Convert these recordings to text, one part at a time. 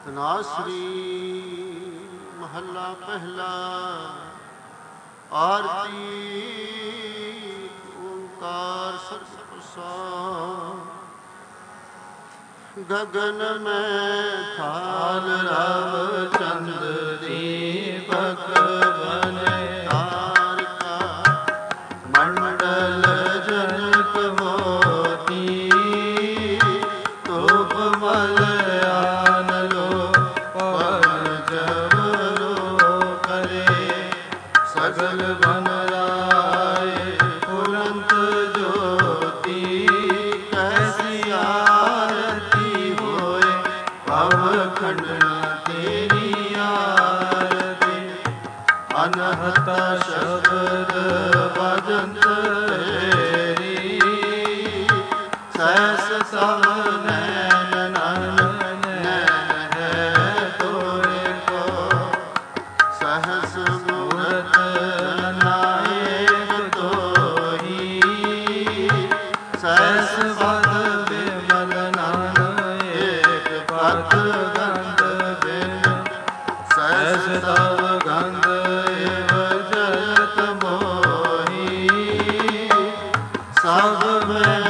ਧਨਾਸਰੀ ਮਹੱਲਾ ਪਹਿਲਾ। ਆਰਤੀ ਓੰਕਾਰ ਸਤਿ ਪ੍ਰਸਾਦਿ। ਗਗਨ ਮੈਂ ਥਾਲ ਰਵ ਚੰਦ ਦੀਪਕ ਬਨੇ ਤਾਰਿਕਾ ਮੰਡਲ ਜਨਕ ਮੋਤੀ ਧੂਪ ਮਲ ਆਨ ਲੋ ਪਵਨ ਜਬਰੋ ਕਰੇ ਸਗਲ ਬਨ ਰਾਏ ਪੁਰੰਤ ਜੋਤੀ ਕੈਸੀ ਆਰਤੀ ਹੋਏ ਭਵ ਖੰਡਨਾ ਤੇਰੀ ਆਰਤੀ। ਅਨਹਤਾ ਸ਼ਬਦ ਭਜੰਤ ਹੇਰੀ ਸਹਿਸ ਸਭ ਨੈਣ ਨੈਣ ਹੈ ਤੋਰੇ ਕੋ ਸਹਸ ਮੂਰਤ ਨਾਇਕ ਤੋਹੀ ਸਹਿਸ ਪਦ ਬਿਮਲ ਨਾਨ ਏਕ ਪਦ ਗੰਧ ਬਿਨ ਸਹਿਸ ਤਵ ਗੰਧ ਏਵ ਜਗਤ ਮੋਹੀ ਸਭ ਮੈਂ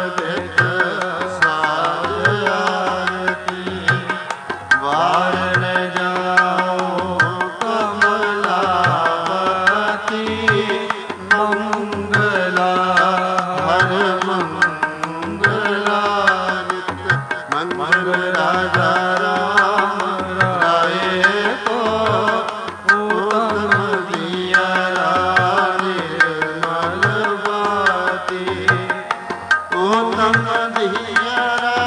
ਵਾਰਨ राम राये को उत्तम दिया निर्मल बाती उत्तम दिया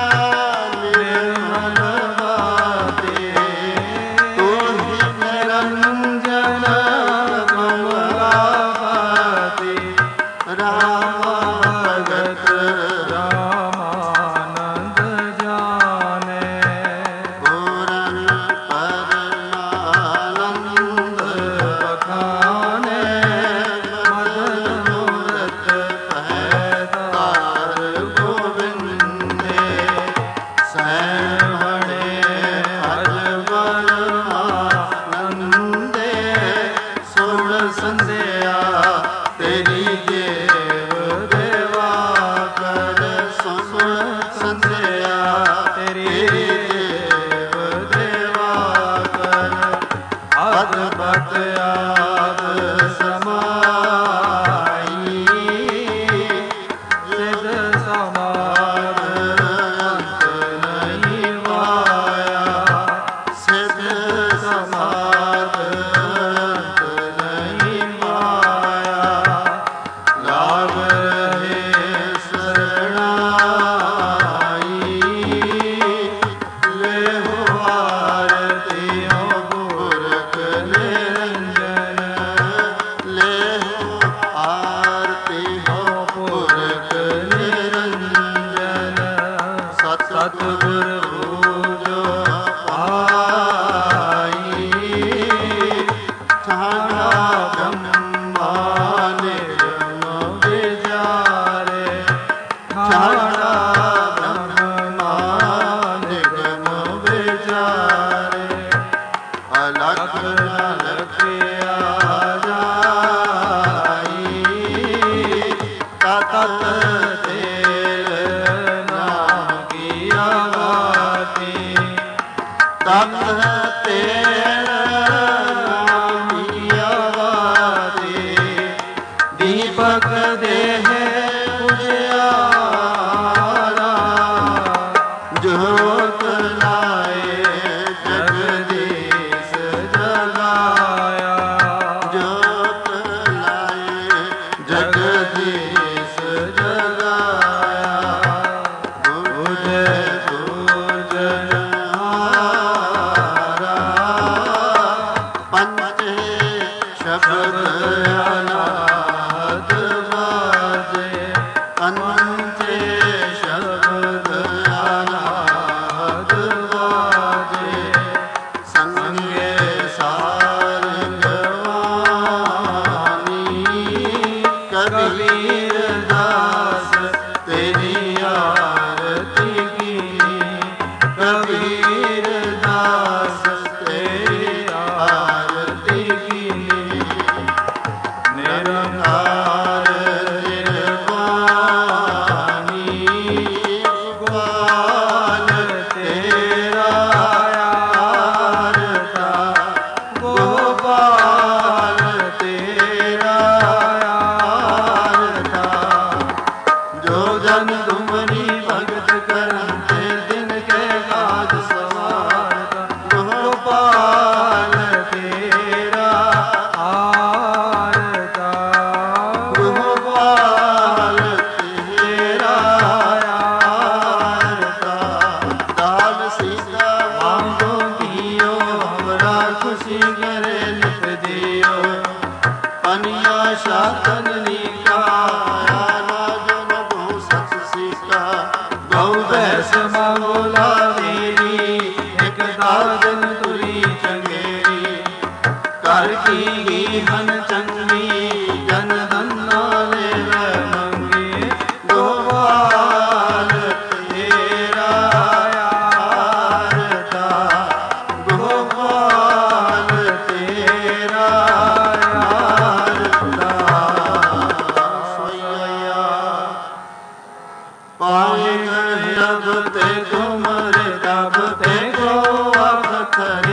निर्मल बाती तू ही निरंजन कमलापति राम भगत रामानंद जाने पूरन परमानंद बखाने मदन मूरत पैदार गोविंदे सहणे अजबर आनंदे सुन संध्या तेरी देव देवा कर सुन संध्या तेरी देव देवा कर अद्भुत आद समाई जिद समार अंत नहीं माया सिद्ध समार अंत नहीं माया लाभ रहे शरणाई ले हो आरतियों पुरख निरंजन ले हो आरती हो पुरख निरंजन सतगुर पूजो आई ठाना ब्रह्मा निर्म विचारे ठाना ब्रह्मा निर्म विचारे अलख अलखिया जाई तत तेल नाम किया बाती तत तेल नाम किया बाती दीपक देह उजियारा जोत लाए जगदीश जगाया जोत लाए जगदीश जगाया बुझे बुझनहारा पंच शब्द अनाहत बाजे पंच शब्द अनाहत बाजे संगे सारंगवाणी कबीर दास तेरी आरती की कबीर दास तेरी आरती की निरंकार निर्वाणी गोपाल तेरा आरता गोपाल तेरा आरता जो जन तुमरी भगत करते दिन के काज सवारता गोपाल तेरा आरता गोपाल तेरा आरता दान सीता मांगो कियो हमरा खुशी करे नित दियो पनिया शासन नीका राजन बहु सच सीका गौ भैंस मांगोला देरी एक दादन तुरी चंगेरी कर की हन चंगी जन धन्ना ले मंगी गोपाल तेरा आरता गोपाल तेरा आरता सोया पाए अब ते तुमरे तब ते को अखर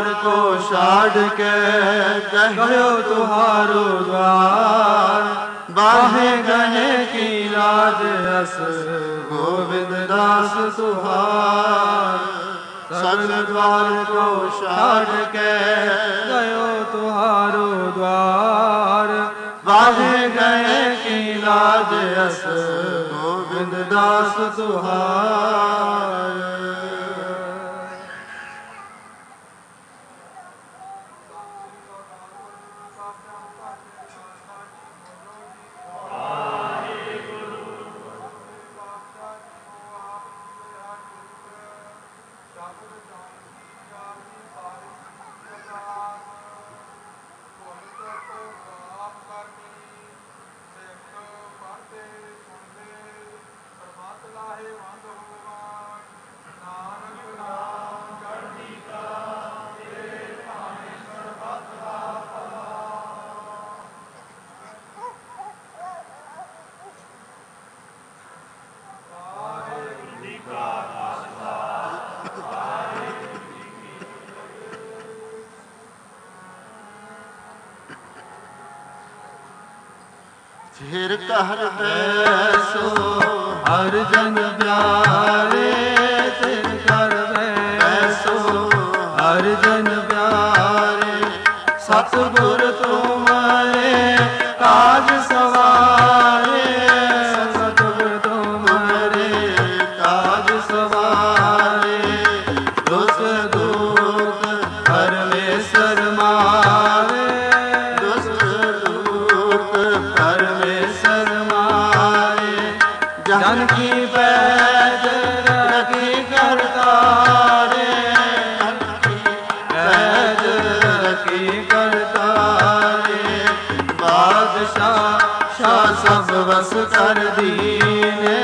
द्वार को छाड़ के कहो तुहारो द्वार बाहे गहे की लाज अस गोविंद दास तुहार सगल द्वार को छाड़ के गयो तुहारो द्वार बाहे गए की लाज अस गोविंद दास तुहार फिर कहर बैसो हर जन प्यारे फिर कर बैसो हर जन प्यारे सतगुर तुम्हारे काज सवारे सतगुर तुम्हारे काज सवारे दुष्ट दूत परमेश्वर मारे जन की पैज रखी करतारे पैज रखी करतारे बादशाह शाह सब बस कर दीने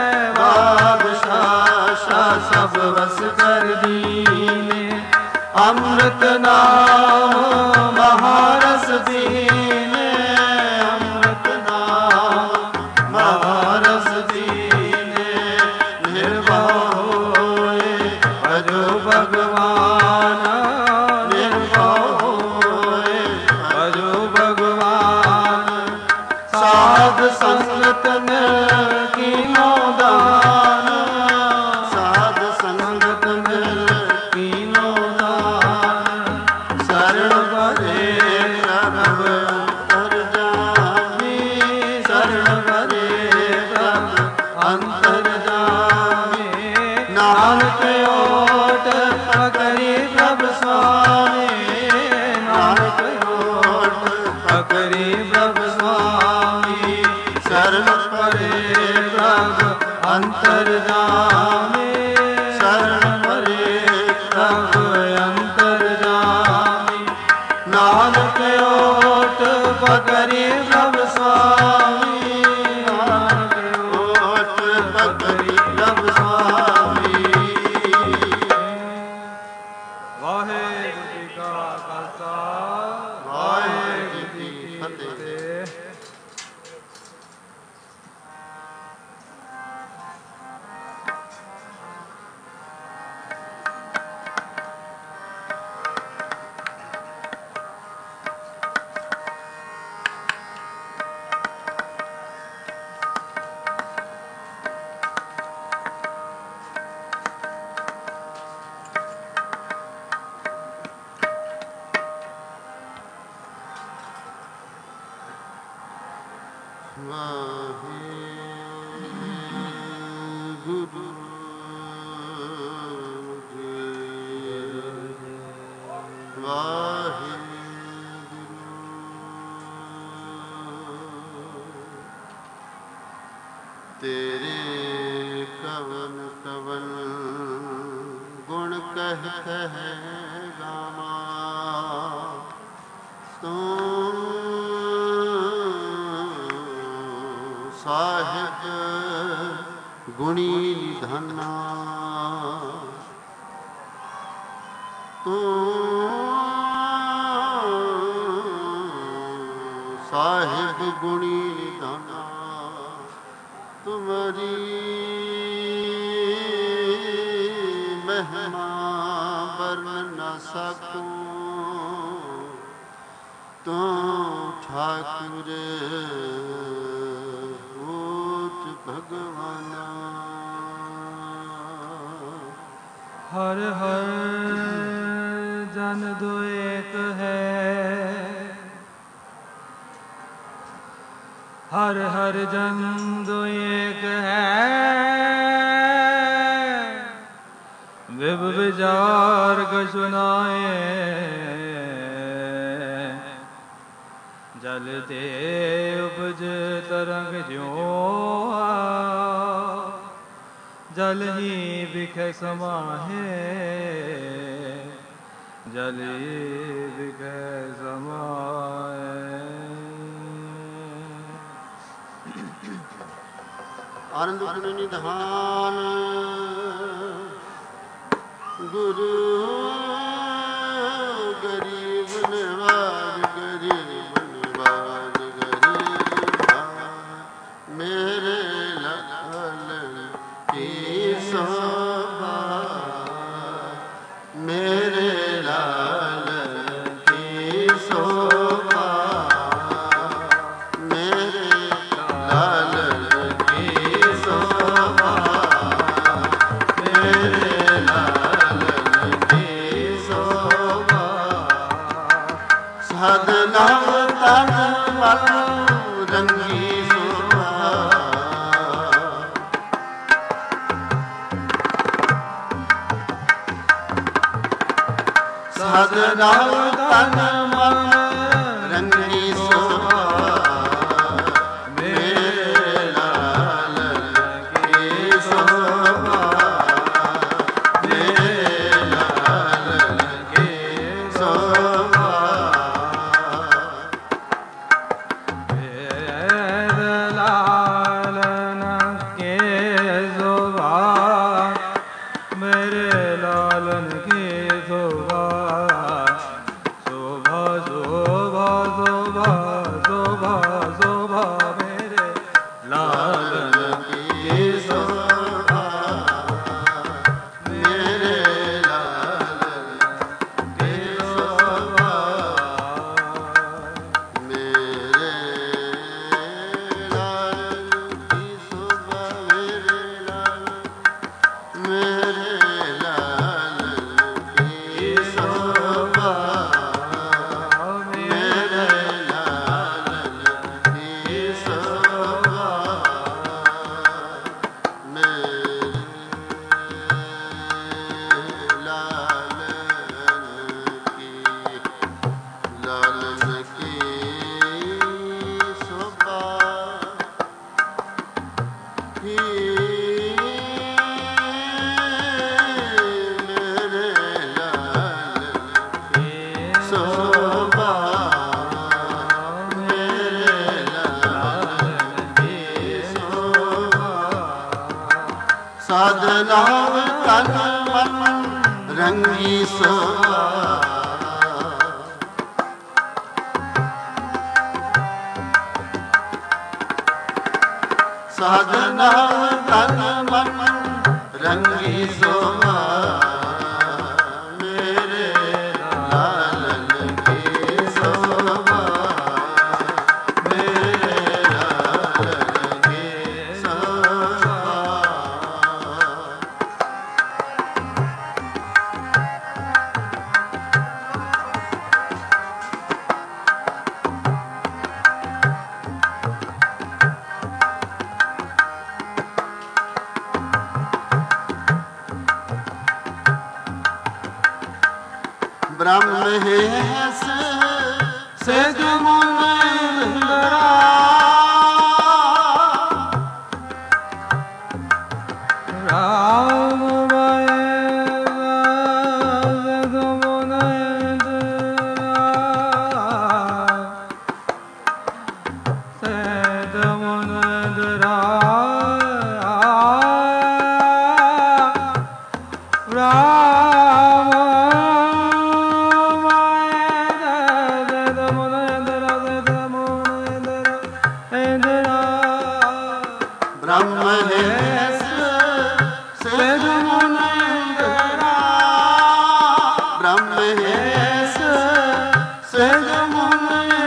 बादशाह शाह सब बस कर दीने अमृत नाम महारस दीने अमृत नाम महारस दीने निर्भय होए भजो भगवान निर्भय होए भजो भगवान साध संगत की मोदान साध संगत की मोदान शरण भरे प्रभ अंतर जामी शरण भरे प्रभ अंतर जामी नानक ओट पकड़ी प्रभ स्वामी नानक ओट पकड़ी प्रभ स्वामी शरण भरे प्रभ अंतर जामी शरण भरे प्रभ अंतर जामी नानक ओट पकड़ी प्रभ स्वामी नानक ओट पकड़ी प्रभ स्वामी वाहेगुरु जी का खालसा वाहेगुरु जी की फतेह। वाहेगुरु तेरे कवन कवन गुण कह कह गावा तू साहिब गुणी निधना तू साहिब गुणी निधना तुम्हारी महिमा वर्ण न सकूं ਤੂੰ ਠਾਕੁਰ ਊਚ ਭਗਵਾਨਾ। ਹਰ ਹਰ ਜਨ ਦੁਇਕ ਹੈ, ਹਰ ਹਰ ਜਨ ਦੁਇਕ ਹੈ। ਵਿਭ ਵਿਚਾਰ ਕਛੁ ਨਾਏ, ਜਲ ਤੇ ਉਪਜ ਤਰੰਗ ਜਿਉ। ਜਲ ਹੀ ਬਿਖੈ ਸਮਾਹੇ, ਜਲ ਹੀ ਬਿਖੈ ਸਮਾਹੇ। ਆਨੰਦ ਗੁਣ ਨਿਧਾਨ ਗੁਰੂ ਗਰੀਬ ਨਿਵਾਜ, ਗਰੀਬ ਨਿਵਾਜ, ਗਰੀਬ ਮੇਰੇ ਲਾਲਨ ਕੀ ਸੋਭਾ, ਮੇਰੇ ਲਾਲਨ ਕੀ ਸੋਭਾ, ਮੇਰੇ ਲਾਲਨ ਕੀ ਸੋਭਾ, ਮੇਰੇ ਲਾਲਨ ਕੀ ਸੋਭਾ। ਸਦਨਾ ਤਨ ਮਨ ਰੰਗੀ ਸੋਭਾ, ਸਦਨਾ ਤਨ ਮਨ ਰੰਗੀ ਸੋਭਾ, ਮੇਰੇ ਲਾਲਨ ਕੀ ਸੋਭਾ, ਮੇਰੇ ਲਾਲਨ ਕੀ ਸੋਭਾ। ਮੇਰੇ ਲਾਲਨ ਕੀ ਸੋਭਾ, ਮੇਰੇ ਲਾਲਨ ਕੀ ਸੋਭਾ। ਸੋਭਾ ਸੋਭਾ ਸੋਭਾ ਸੋਭਾ ਸੋਭਾ, ਮੇਰੇ ਲਾਲਨ ਕੀ ਸੋਭਾ, ਮੇਰੇ ਲਾਲਨ ਕੀ ਸੋਭਾ, ਮੇਰੇ ਲਾਲਨ ਕੀ ਸੋਭਾ, ਮੇਰੇ ਲਾਲਨ, ਮੇਰੇ ਲਾਲਨ ਕੀ ਸੋਭਾ, ਮੇਰੇ ਲਾਲਨ ਕੀ ਸੋਭਾ, ਮੇਰੇ ਲਾਲਨ ਕੀ ਸੋਭਾ। ਮੇਰੇ ਲਾਲਨ ਕੀ ਸੋਭਾ, ਮੇਰੇ ਲਾਲਨ ਕੀ ਸੋਭਾ। ਸਾਧਨਾ ਤਨ ਮਨ ਰੰਗੀ ਸੋਭਾ, ਸਾਧਨਾ ਤਨ ਮਨ ਰੰਗੀ ਸੋਭਾ, ਮੇਰੇ ਲਾਲਨ ਕੀ ਸੋਭਾ, ਮੇਰੇ ਲਾਲਨ ਕੀ ਸੋਭਾ। ब्रह्म हेस सिद्ध मुनिंद्रा, राम सिद्ध मुनिंद्रा, सिद्ध मुनिंद्रा। ब्रह्म हेस सिद्ध मुनिंद्रा,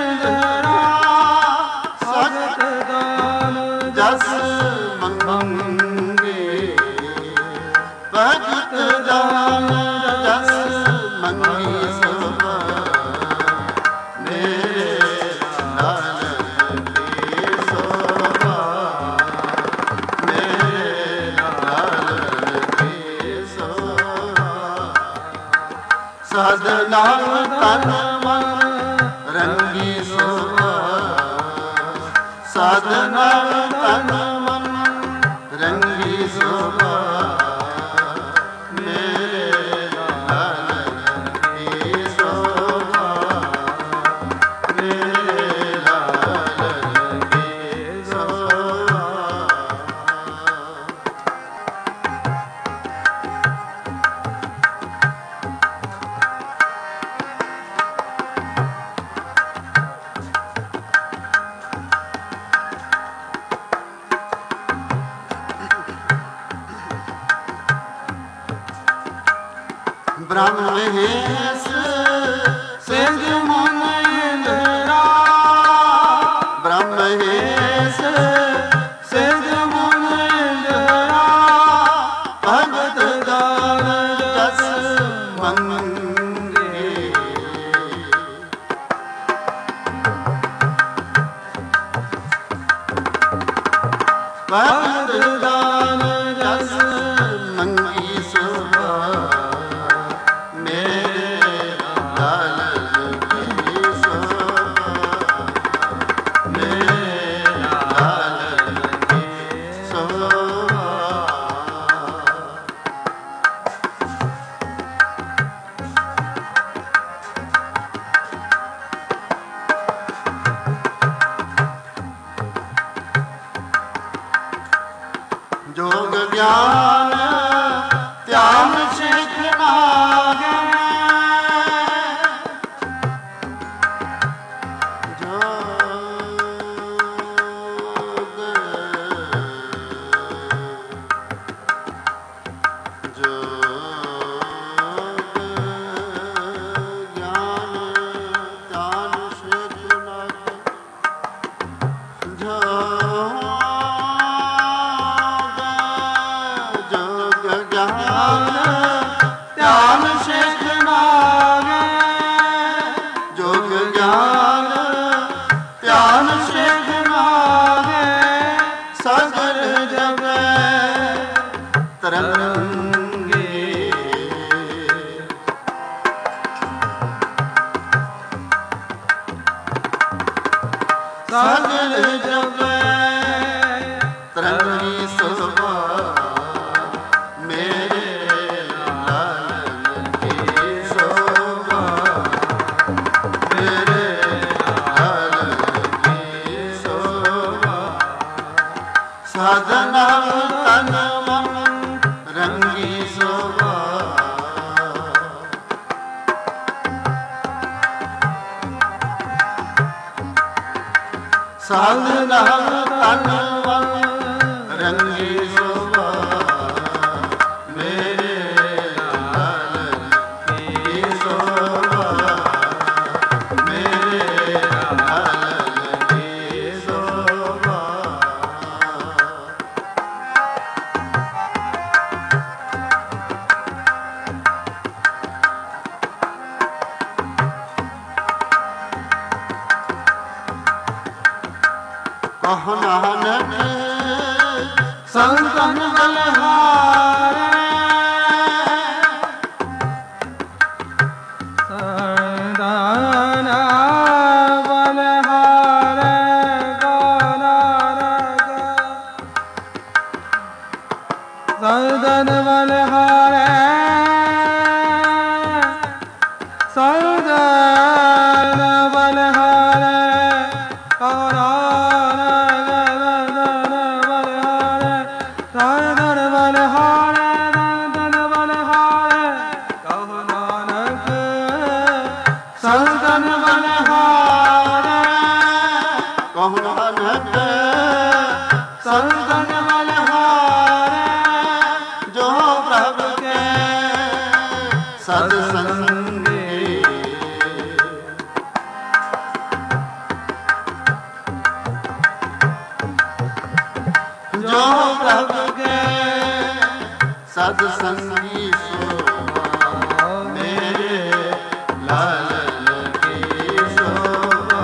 ਸਾਧਨਾ ਤਨ ਮਨ ਰੰਗੀ ਸੋਭਾ ਸਾਧਨਾ ਤਨ ਮਨ ਰੰਗੀ ਸੋਭਾ ਮੇਰੇ ਲਾਲ ਰੰਗੀ ਸੋਭਾ ਮੇਰੇ ਲਾਲ ਰੰਗੀ ਸੋਭਾ ब्रह्म महेश सिद्ध मुन इंद्रा ब्रह्म महेश सिद्ध मुन इंद्रा भगत दान जस मंगे भगत दान जस मंगी सुभा जोग ज्ञान ध्यान सीखना सागर जपै तरंगी सुभा मेरे लाल की शोभा मेरे लाल की शोभा साधना तन मन रंगी शोभा साधना तन मन रंगी शोभा मेरे लाल की शोभा मेरे लाल की शोभा कहो नानक संतन बलहारे संतन बलहारे संतन बलहारे संतन बलहारे संतन बलहारे कहो नानक संतन बलहारे जो प्रभु के सद संगी जो प्रभु के सद संगी शोभा मेरे लाल की शोभा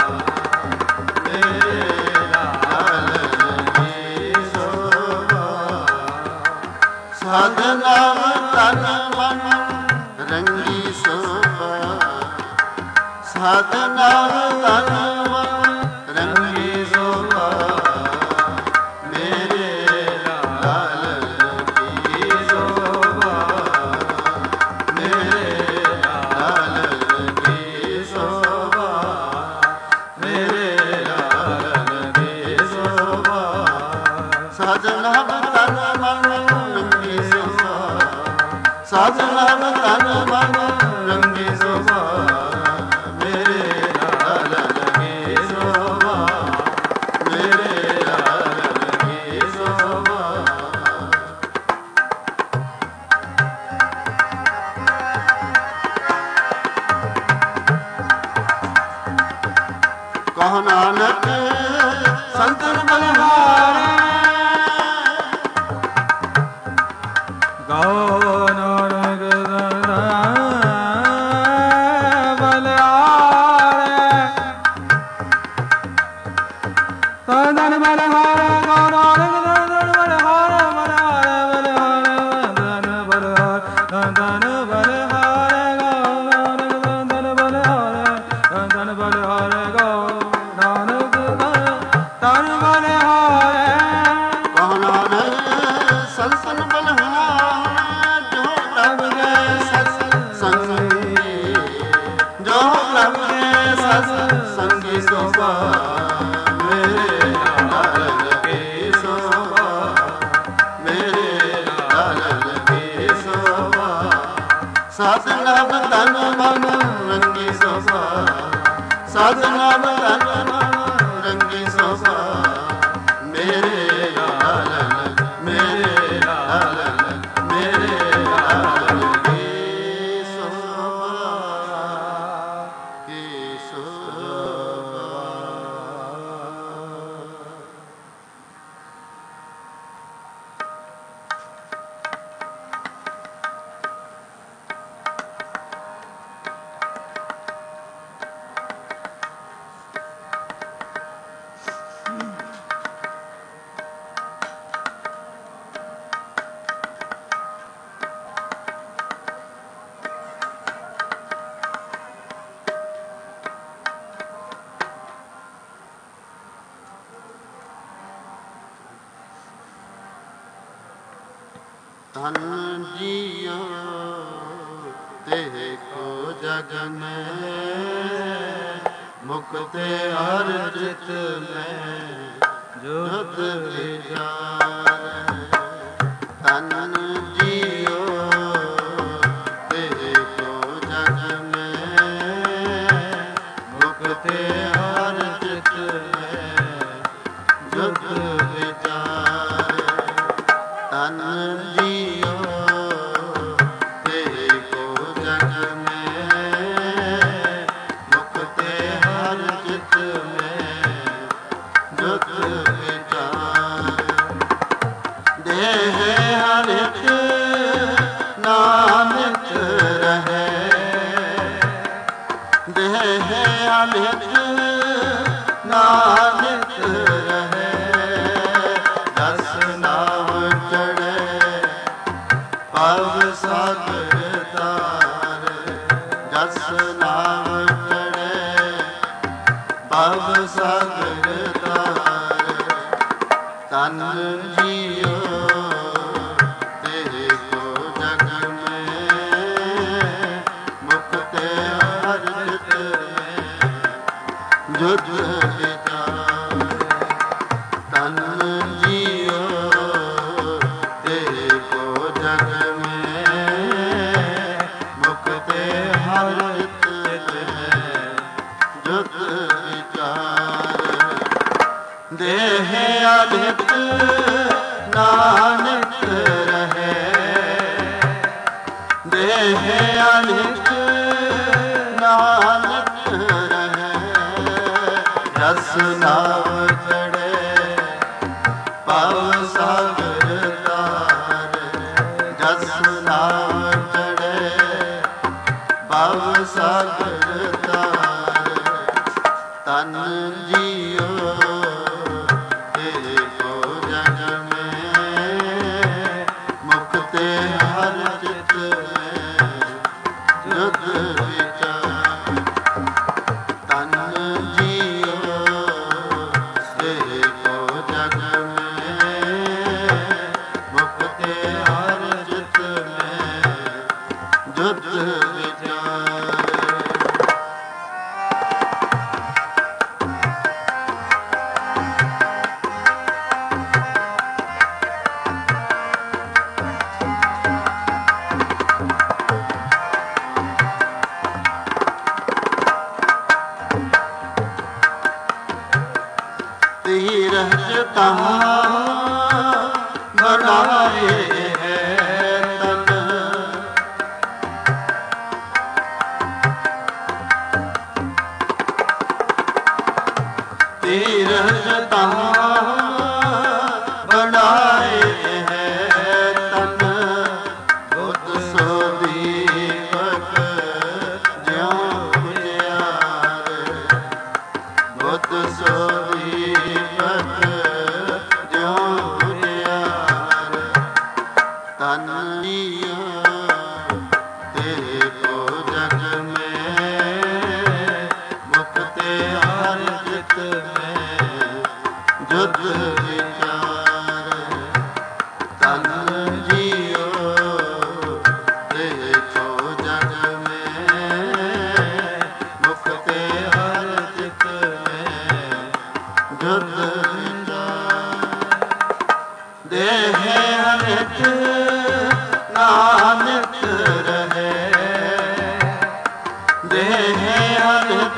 मेरे लाल की शोभा साधना तन मन रंगी शोभा ਸਾਧਨਾ ਤਨ ਮਨ ਰੰਗੀ ਸੋਭਾ ਮੇਰੇ ਲਾਲ ਕੀ ਸੋਭਾ ਮੇਰੇ ਲਾਲ ਕੀ ਸੋਭਾ ਮੇਰੇ ਲਾਲ ਕੀ ਸੋਭਾ ਸਾਧਨਾ ਤਨ ਮਨ ਰੰਗੀ ਸੋਭਾ ਸਾਧਨਾ ਤਨ ਮਨ ਰੰਗੀ ਸੋਭਾ ਮੇਰੇ ਲਾਲ ਕੀ ਸੋਭਾ ਮੇਰੇ ਲਾਲ ਕੀ ਸੋਭਾ ਕਹੋ ਨਾਨਕ ਸੰਤਨ ਬਲਿਹਾਰੇ ਗਾਓ ਨਾਨਕ ਬਲਿਹਾਰੇ ਤਨ ਬਲਿਹਾਰੇ ਗਾਓ ਨਾਨਕ ਬਲਿਹਾਰੇ ਤਨ ਬਲਿਹਾਰੇ ਤਨ ਬਲਿਹਾਰੇ ਗਾਓ ਨਾਨਕ ਤਨ ਬਲਿਹਾਰੇ ਤਨ ਬਲਿਹਾਰੇ ਗਾਓ ਨਾਨਕ ਤਨ ਬਲਿਹਾਰੇ ਕਹੋ ਨਾਨਕ ਸੰਤਨ ਬਲਿਹਾਰੇ ਜੋ ਪ੍ਰਭ ਕੇ ਸਤ ਸੰਗੀ ਜੋ ਪ੍ਰਭ ਕੇ ਸਤ ਸੰਗੀ ਸੋਭਾ ਮੇਰੇ ਲਾਲ ਕੀ ਸੋਭਾ ਮੇਰੇ ਲਾਲ ਕੀ ਸੋਭਾ ਸਾਧਨਾ ਤਨ ਮਨ ਰੰਗੀ ਸੋਭਾ ਸਾਧਨਾ ਤਨ ਮਨ ਰੰਗੀ ਸੋਭਾ ਮੇਰੇ ਲਾਲ ਮੇਰੇ ਲਾਲ ਮੇਰੇ ਲਾਲ ਕੀ ਸੋਭਾ ਕੀ ਸੋਭਾ ਧਨ ਜੀਓ ਦੇਖੋ ਜਗ ਮੈਂ ਮੁਕਤੇ ਹਰ ਚਿਤ ਮੈਂ ਜੁਤ ਵਿਚਾਰ ਧਨ ਜੀਓ ਦੇਖੋ ਜਗ ਮੈਂ ਮੁਕਤੇ ਹਰ ਚਿਤ ਮੈਂ ਜੁਤ ਵਿਚਾਰ ਧਨ ਜੀਓ ਦੇਖੋ ਜਗ ਮੈਂ ਮੁਕਤੇ ਹਰ ਚਿਤ ਮੈਂ ਜੁਤ ਵਿਚਾਰ ਦੇਹ ਹਰਿਤ ਨਾਨਕ ਰਹੇ ਦੇਹ ਹਰਿਤ ਨਾਨਕ ਰਹੇ ਦਸ ਨਾਮ ਚੜ੍ਹੇ ਪਵ ਸਾਗਰ ਤਾਰ ਦਸ ਨਾਮ ਚੜ੍ਹੇ ਪਵ ਸਾਗਰ ਤਾਰ ਤਨ ਜੀਓ ਦੇਖੋ ਜਗ ਮੈਂ ਮੁਕਤੇ ਹਰ ਚਿਤ ਮੈਂ ਜੁਤ ਵਿਚਾਰ ਤਨ ਜੀਓ ਦੇਖੋ ਜਗ ਮੈਂ ਮੁਕਤੇ ਹਰ ਚਿਤ ਮੈਂ ਜੁਤ ਵਿਚਾਰ ਦੇਹ ਅਦਿਤ ਨਾਨਕ ਰਹੇ ਦੇਹ ਅਦਿਤ ਨਾਨਕ ਰਹੇ ਰਸ ਨਾਮ ਚੜ੍ਹੇ ਪਵ ਸਾਗਰ ਤਾਰ ਜਸ ਨਾਮ ਚੜ੍ਹੇ ਪਵ ਸਾਗਰ ਤਾਰ ਤਨ ਜੀਓ ਦੇਖੋ ਜਗ ਮੈਂ ਮੁਕਤੇ ਹਰ ਚਿਤ ਮੈਂ ਜੁਤ ਵਿਚਾਰ ਤੀਰਥ ਤਹਾਂ ਬਣਾਏ ਹੈ ਤਨ। ਤੀਰਥ ਤਹਾਂ ਬਣਾਏ ਹੈ ਤਨ। ਬੁੱਧ ਸੋ ਦੀਪਕ ਜਿਉ ਉਜਿਆਰ। ਬੁੱਧ ਸੋ ਦੀਪਕ ਜਿਉ ਉਜਿਆਰ। ਤਨ ਜੀਉ ਤੇਰੇ ਕੋ ਜਗ ਮੈਂ ਮੁਕਤੇ ਹਰ ਚਿਤ ਮੈਂ ਜੁਦ ਵਿਚਾਰ। ਤਨ ਜੀਉ ਤੇਰੇ ਕੋ ਜਗ ਮੈਂ ਮੁਕਤੇ ਹਰ ਚਿਤ ਮੈਂ ਜੁਦ ਵਿਚਾਰ। ਦੇਹ ਅਨਿਤ ਨਾਨਕ ਰਹੇ। ਦੇਹ ਅਨਿਤ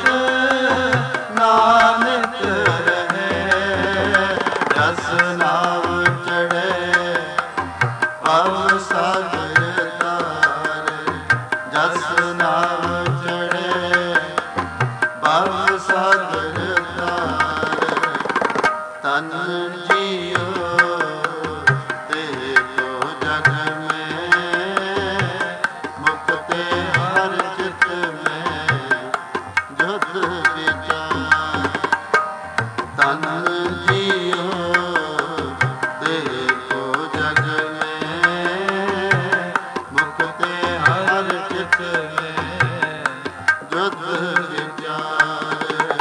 ਨਾਨਕ ਰਹੇ। ਜਸ ਨਾਮ ਚੜ੍ਹੇ ਭਵ ਸਾਗਰ ਤਾਰੇ। ਜਸ ਨਾਮ ਚੜ੍ਹੇ ਭਵ ਸਾਗਰ ਤਾਰੇ। ਤਨ ਜੀਉ ਤੇਰੇ ਕੋ ਜਗ ਮੈਂ ਮੁਕਤੇ ਹਰ ਚਿਤ ਮੈਂ ਜੁਦ ਵਿਚਾਰ। ਤਨ ਜੀਉ ਤੇਰੇ ਕੋ ਜਗ ਮੈਂ ਮੁਕਤੇ ਹਰ ਚਿਤ ਮੈਂ ਜੁਦ ਵਿਚਾਰ।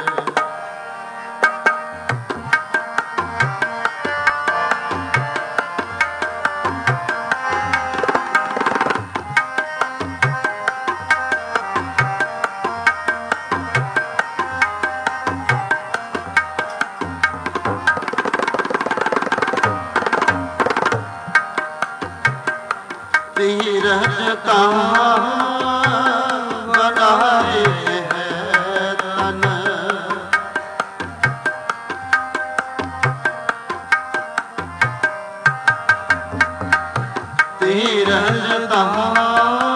ਤੀਰਥ ਤਹਾਂ ਬਣਾਏ ਹੈ ਤਨ। ਤੀਰਥ ਤਹਾਂ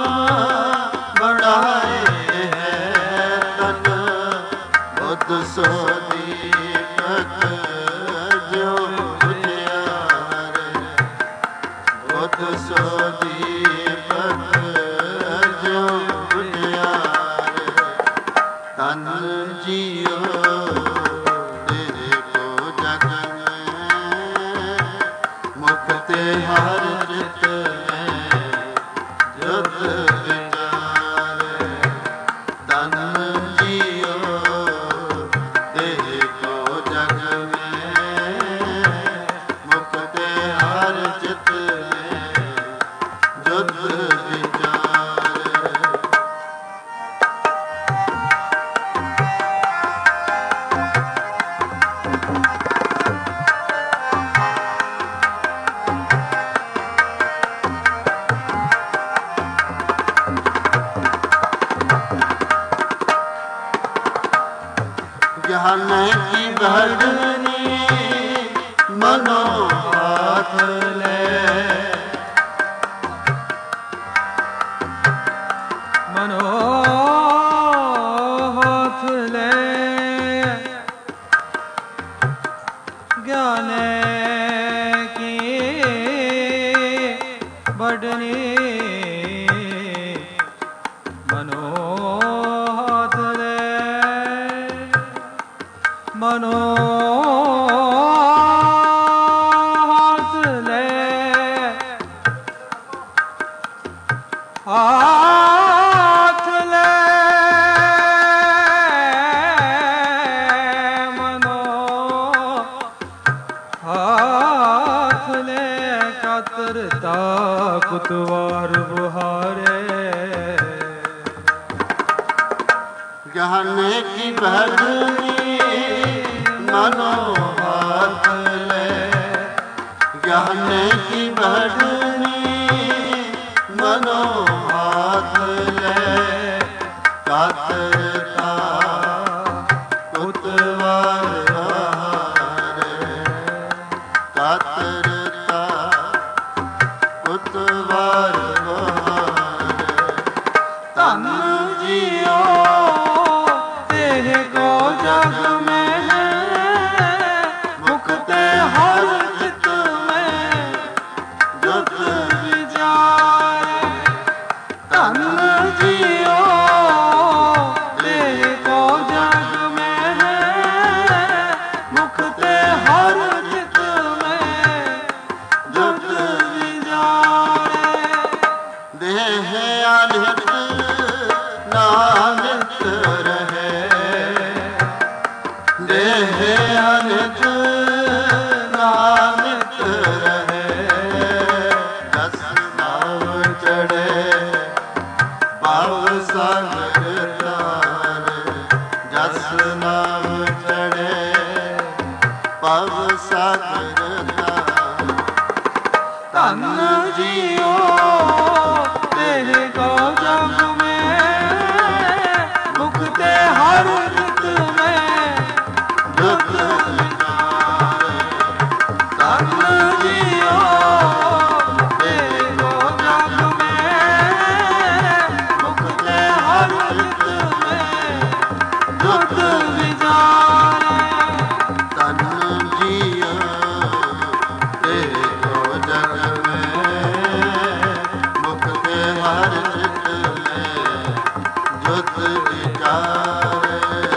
ਬਣਾਏ ਹੈ ਤਨ। ਬੁੱਧ ਸੋ ਦੀਪਕ ਜਿਉ ਉਜਿਆਰ। ਬੁੱਧ ਸੋ ਦੀਪਕ ਜਿਉ ਉਜਿਆਰ। ਤਨ ਜੀਉ ਤੇਰੇ ਕੋ ਜਗ ਮੈਂ ਮੁਕਤੇ ਹਰ ਚਿਤ ਮੈਂ ਜੁਦ ਵਿਚਾਰ। ਤਨ ਜੀਉ ਤੇਰੇ ਕੋ ਜਗ ਮੈਂ ਮੁਕਤੇ ਹਰ ਚਿਤ ਮੈਂ ਜੁਦ ਵਿਚਾਰ। ज्ञान की बढ़नी मनो हाथ ले। ਮਨੋ ਹਾਥ ਲੈ। ਗਿਆਨੇ ਕੀ ਬੜਨੀ ਮਨੋ ਹਾਥ ਲੈ। ਮਨੋ ਹਾਥ ਲੈ। ਹਾਥ ਲੈ ਮਨੋ ਹਾਥ ਲੈ। ਕਾਤਰਤਾ ਕੁਤਵਾਰ ਬੁਹਾਰੇ। ज्ञान की बढ़नी मनो हाथ ले। ज्ञान की बढ़नी मनो हाथ ले। कातरता कुतवार बहारे। ਦੇਹ ਅਨਿਤ ਨਾਨਕ ਰਹੇ, ਜਸ ਨਾਮ ਚੜ੍ਹੇ ਭਵ ਸਾਗਰ ਤਾਰ, ਜਸ ਨਾਮ ਚੜ੍ਹੇ ਭਵ ਸਾਗਰ ਤਾਰ। ਧੰਨ ਜੀਓ ਤੇਰੇ ਕੋ ਜਗ ਮੈਂ, ਮੁਕਤੇ ਹਰ ਰਿਤ ਮੈਂ ਦੁੱਖ ਵਿਚਾਰੇ। ਧੰਨ ਜੀਓ ਤੇਰੇ ਕੋ ਜਗ ਮੈਂ, ਮੁਕਤੇ ਹਰ ਰਿਤ ਮੈਂ ਦੁੱਖ ਵਿਚਾਰੇ। ਧੰਨ ਜੀਓ ਤੇਰੇ ਕੋ ਜਗ ਮੈਂ, ਮੁਕਤੇ ਹਰ ਰਿਤ ਮੈਂ ਦੁੱਖ ਵਿਚਾਰੇ।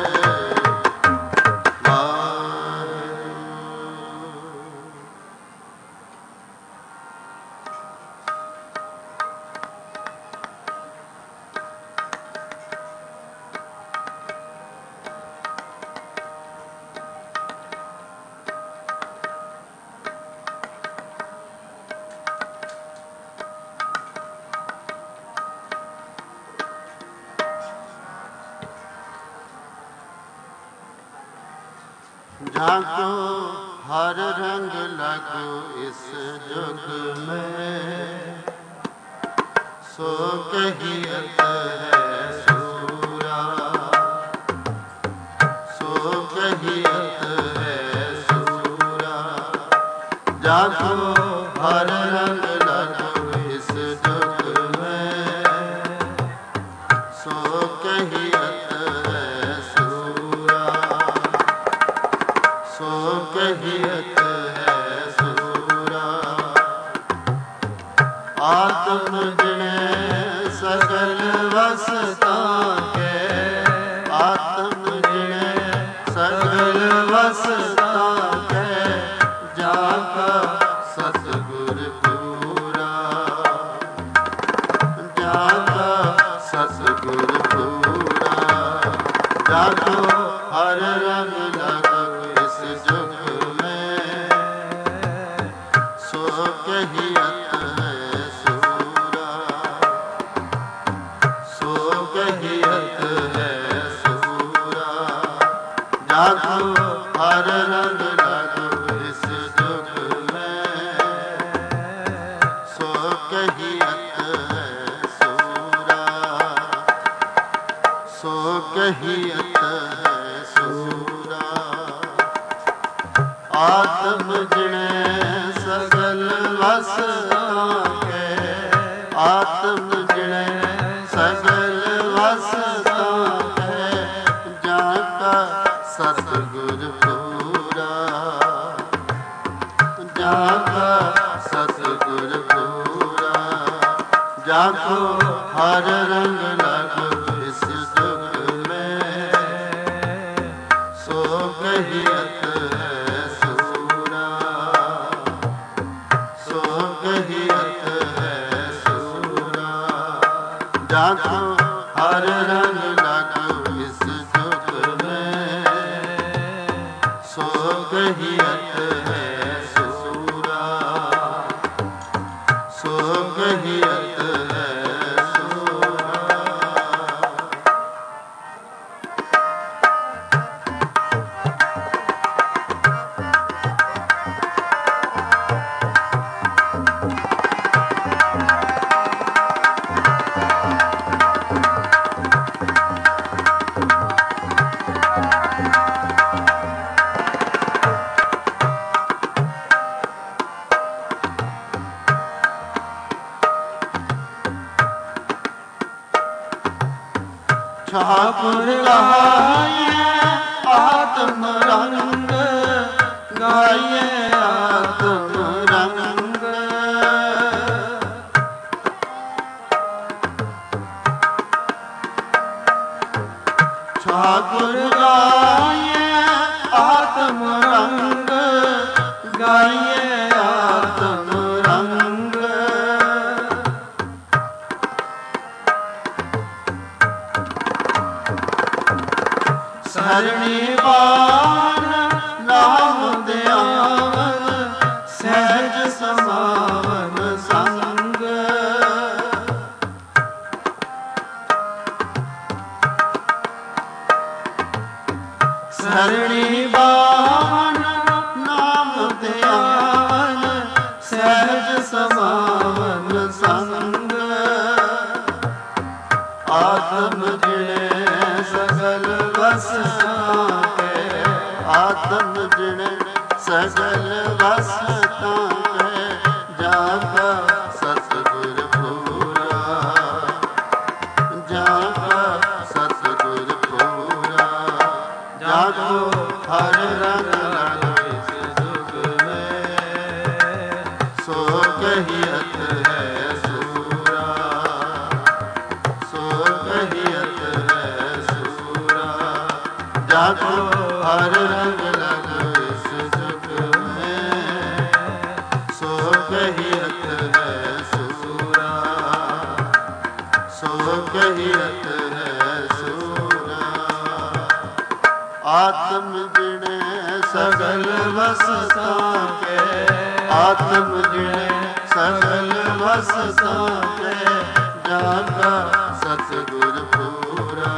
झांको हर रंग लगो इस जुग में, सो कहियत है सूरा, सो कहियत है सूरा। झांको हर रंग लगो इस जुग में, सो कहियत है सूरा, सो कहियत है सूरा। आत्म जिणे सकल वसता के, आत्म जिणे सकल वसता के, जाका सतगुर पूरा, जाका सतगुर पूरा। जाको हर रंग लगो इस जुग में, सो कहियत है सूरा, सो कहियत है सूरा। जाको हर रंग लगो इस जुग में, सो कहियत है सूरा, सो कहियत है सूरा। आत्म जिणे सकल वसता के, आत्म जिणे सकल वसता के, जाका सतगुर पूरा, जाका सतगुर पूरा। जाको हर रंग लगो इस जुग में, सो कहियत है सूरा, सो कहियत है सूरा। जाको हर रंग लगो इस जुग में, सो कहियत है सूरा, सो कहियत है सूरा। ठाकुर गाइए आत्म रंग, गाइए आत्म रंग। ठाकुर गाइए आत्म रंग, गाइए आत्म रंग। सरणी ਬਾਵਨ ਨਾਮ ਧਿਆਨ ਸਹਿਜ ਸਮਾਵਨ ਸੰਗ ਆਤਮ ਜਿਣੇ ਸਗਲ ਵਸ ਤਾਂਕੇ ਆਤਮ ਜਿਣੇ ਸਗਲ ਵਸ ਤਾਂਕੇ ਜਾ ਕਾ ਸਤਿਗੁਰ ਪੂਰਾ ਜਾ ਕਾ ਸਤਿਗੁਰ ਪੂਰਾ ਜਾ ਕੋ ਹਰ ਰੰਗ ਲਗ ਇਸ ਜੁਗ ਮੈਂ ਸੋ ਕਹੀਅਤ ਹੈ ਸੂਰਾ ਸੋ ਕਹੀਅਤ ਹੈ ਸੂਰਾ ਜਾ ਕੋ ਹਰ ਰੰਗ ਲਗ ਇਸ ਜੁਗ ਮੈਂ ਸੋ ਕਹੀਅਤ ਹੈ ਸੂਰਾ ਸੋ ਕਹੀਅਤ ਹੈ ਸੂਰਾ ਆਤਮ ਜਿਣੇ ਸਗਲ ਵਸ ਤਾਂਕੇ ਆਤਮ ਜਿਣੇ ਸਗਲ ਵਸ ਤਾਂਕੇ ਜਾ ਕਾ ਸਤਿਗੁਰ ਪੂਰਾ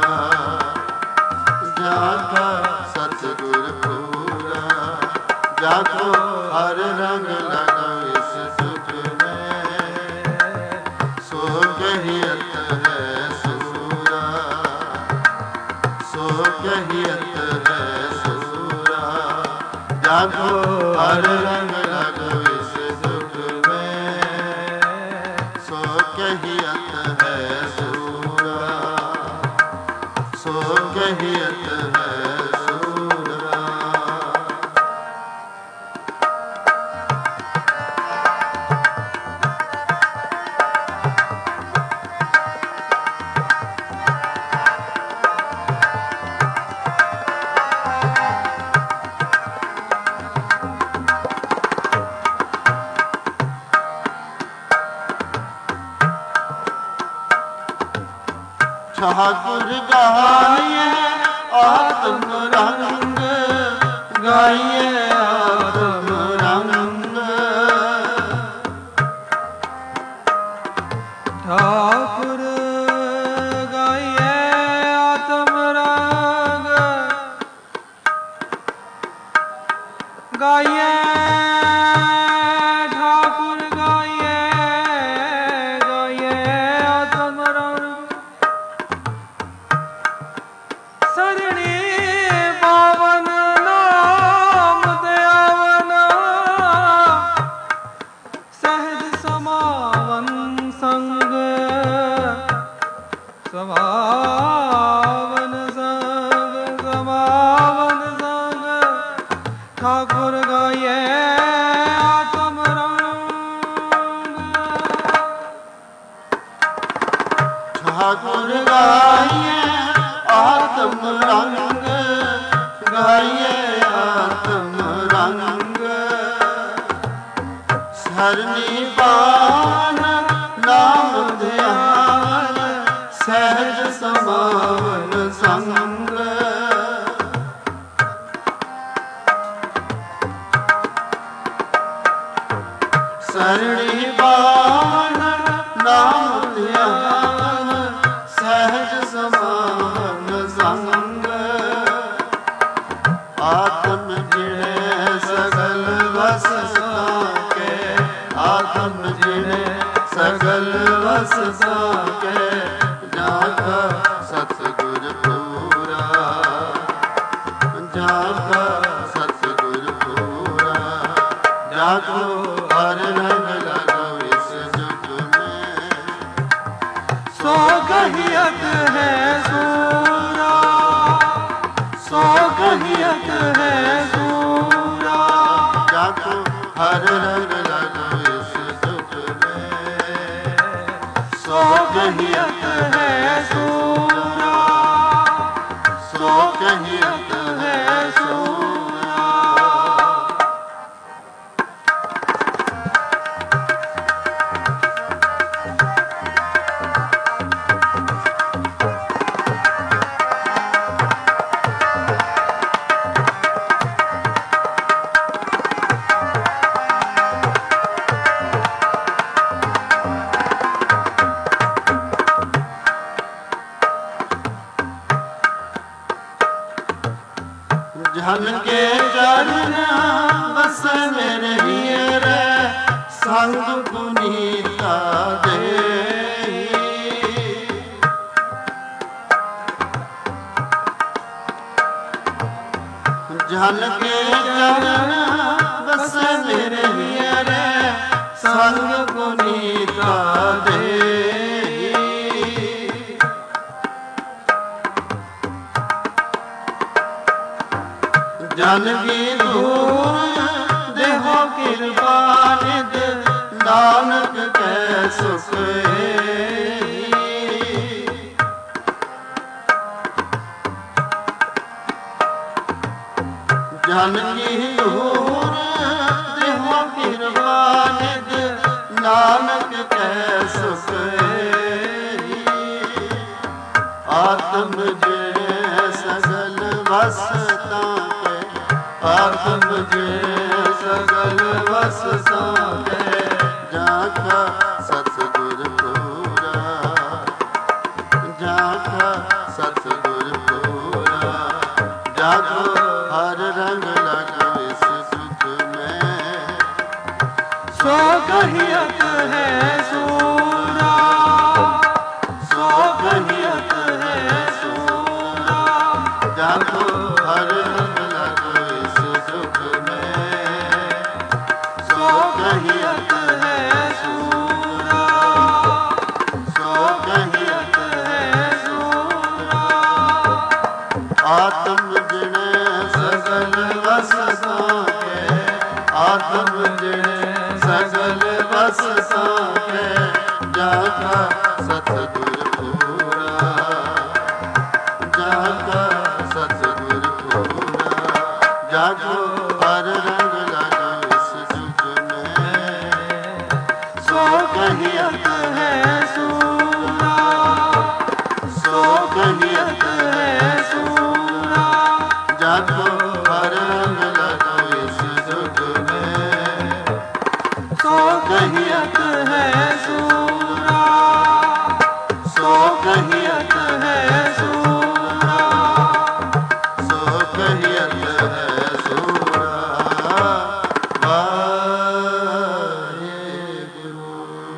ਜਾ ਕਾ ਸਤਿਗੁਰ ਪੂਰਾ ਜਾ ਕੋ ਹਰ ਰੰਗ ਲਗ ਇਸ ਜੁਗ ਮੈਂ ਸੋ ਕਹੀਅਤ ਹੈ ਸੂਰਾ ਸੋ ਕਹੀਅਤ ਹੈ ਸੂਰਾ ਜਾ ਕੋ ਹਰ ਰੰਗ ਲਗ ਇਸ ਜੁਗ ਮੈਂ ਸੋ ਕਹੀਅਤ ਹੈ ਸੂਰਾ ਸੋ ਕਹੀਅਤ ਹੈ ਸੂਰਾ ਠਾਕੁਰ ਗਾਏ ਆਤਮ ਰੰਗ ਗਾਈਏ ਆਤਮ ਰੰਗ ਠਾਕੁਰ ਗਾਈਏ ਆਤਮ ਰੰਗ ਗਾਈਏ ਠਾਕੁਰ ਗਾਈਏ ਗਾਈਏ ਆਤਮ ਰੰਗ ਸਰਣੀ ਪਾਵਨ ਨਾਮ ਧਿਆਵਨ ਸਹਿਜ ਸਮਾਵਨ ਸੰਗ ਸਮਾਵਨ ਸੰਗ ਸਮਾਵਨ ਸੰਗ ਠਾਕੁਰ ਗਾਈਏ ਆਤਮ ਰੰਗ ਠਾਕੁਰ ਗਾਈਏ ਆਤਮ ਰੰਗ ਗਾਈਏ ਆਤਮ ਰੰਗ ਸਰਨੀ ਬਾਨ ਨਾਮ ਧਿਆਨ ਸਹਿਜ ਸਮਾਵਨ ਸੰਗ ਸਰਣੀ ਬਾਨ ਨਾਮ ਧਿਆਨ ਸਹਿਜ ਸਮਾਵਨ ਸੰਗ ਆਤਮ ਜਿਣੇ ਸਗਲ ਵਸ ਤਾਂਕੇ ਆਤਮ ਜਿਣੇ ਸਗਲ ਵਸ ਤਾਂਕੇ ਜਾ ਕਾ ਸਤਿਗੁਰ ਪੂਰਾ ਜਾ ਕਾ ਸਤਿਗੁਰ ਪੂਰਾ ਜਾ ਕੋ ਹਰ ਰੰਗ ਲਗ ਇਸ ਜੁਗ ਮੈਂ ਸੋ ਕਹੀਅਤ ਹੈ ਸੂਰਾ ਸੋ ਕਹੀਅਤ ਹੈ ਸੂਰਾ ਜਾ ਕੋ ਹਰ ਰੰਗ ਲਗ ਇਸ ਜੁਗ ਮੈਂ ਸੋ ਕਹੀਅਤ ਹੈ ਸੂਰਾ ਸੋ ਕਹੀਅਤ ਹੈ ਸੂਰਾ ਚਰਨ ਵਸੈ ਮੇਰੇ ਹੀਰੇ, ਸੰਗ ਪੁਨੀਤਾ ਦੇਈ। ਜਨ ਕੇ ਚਰਨ ਵਸੈ ਮੇਰੇ ਹੀਰੇ, ਸੰਗ ਪੁਨੀਤਾ ਦੇਈ। ਜਨ ਕੀ ਦੂਰ ਦੇਹੋ ਕਿਰਪਾ ਨਿਧ, ਨਾਨਕ ਕੈ ਸੁਖ ਏਈ। ਜਨ ਕੀ ਦੂਰ ਦੇਹੋ ਕਿਰਪਾ ਨਿਧ, ਨਾਨਕ ਕੈ ਸੁਖ ਏਈ। ਆਤਮ ਜੇ ਸਗਲ ਵਸਤਾ ਕੇ, ਆਤਮ ਜੇ ਸਗਲ ਵਸਤਾ ਕੇ, ਜਾ ਕਾ ਸਤਿਗੁਰ ਪੂਰਾ, ਜਾ ਕਾ ਸਤਿਗੁਰ ਪੂਰਾ। ਜਾਗੋ ਹਰ ਰੰਗ ਲਗੋ ਇਸ ਸੁਖ ਮੈਂ, ਸੋ ਕਹੀਅਤ ਹੈ ਸੂਰਾ, ਸੋ ਕਹੀਅਤ ਹੈ ਸੂਰਾ। ਜਾਗੋ ਹਰ ਰੰਗ ਲਗੋ ਇਸ ਸੁਖ ਮੈਂ, ਸੋ ਕਹੀਅਤ ਹੈ ਸੂਰਾ, ਸੋ ਕਹੀਅਤ ਹੈ ਸੂਰਾ। ਆਤਮ ਜਿਣੇ ਸਗਲ ਵਸਤਾ ਕੇ, ਆਤਮ ਜਿਣੇ ਸਗਲ ਵਸਤਾ ਕੇ, ਜਾ ਕਾ ਸਤਿਗੁਰ ਪੂਰਾ, ਜਾ ਕਾ ਸਤਿਗੁਰ ਪੂਰਾ। ਜਾਗੋ ਹਰ ਰੰਗ ਲਗੋ ਇਸ ਸੁਖ ਮੈਂ, ਸੋ ਕਹੀਅਤ ਹੈ ਸੂਰਾ, ਸੋ ਕਹੀਅਤ ਹੈ ਸੂਰਾ। ਜਾਗੋ ਹਰ ਰੰਗ ਲਗੋ ਇਸ ਸੁਖ ਮੈਂ, ਸੋ ਕਹੀਅਤ ਹੈ ਸੂਰਾ, ਸੋ ਕਹੀਅਤ ਹੈ ਸੂਰਾ। ਸੋ ਕਹੀਅਤ ਹੈ ਸੂਰਾ। ਵਾਹਿਗੁਰੂ।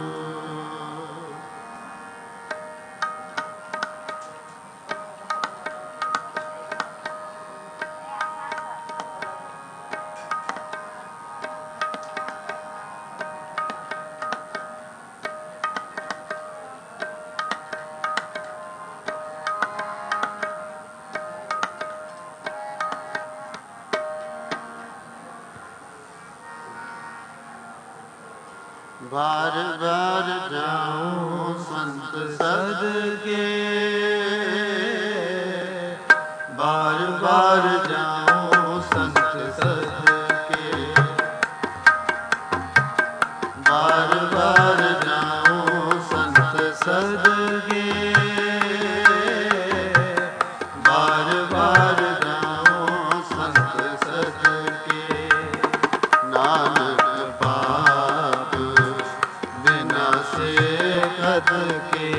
बार बार जाऊं संत सदके, बार बार जाऊं संत सदके, बार बार जाऊं संत सदके, बार बार जाऊं संत सदके। नानक के,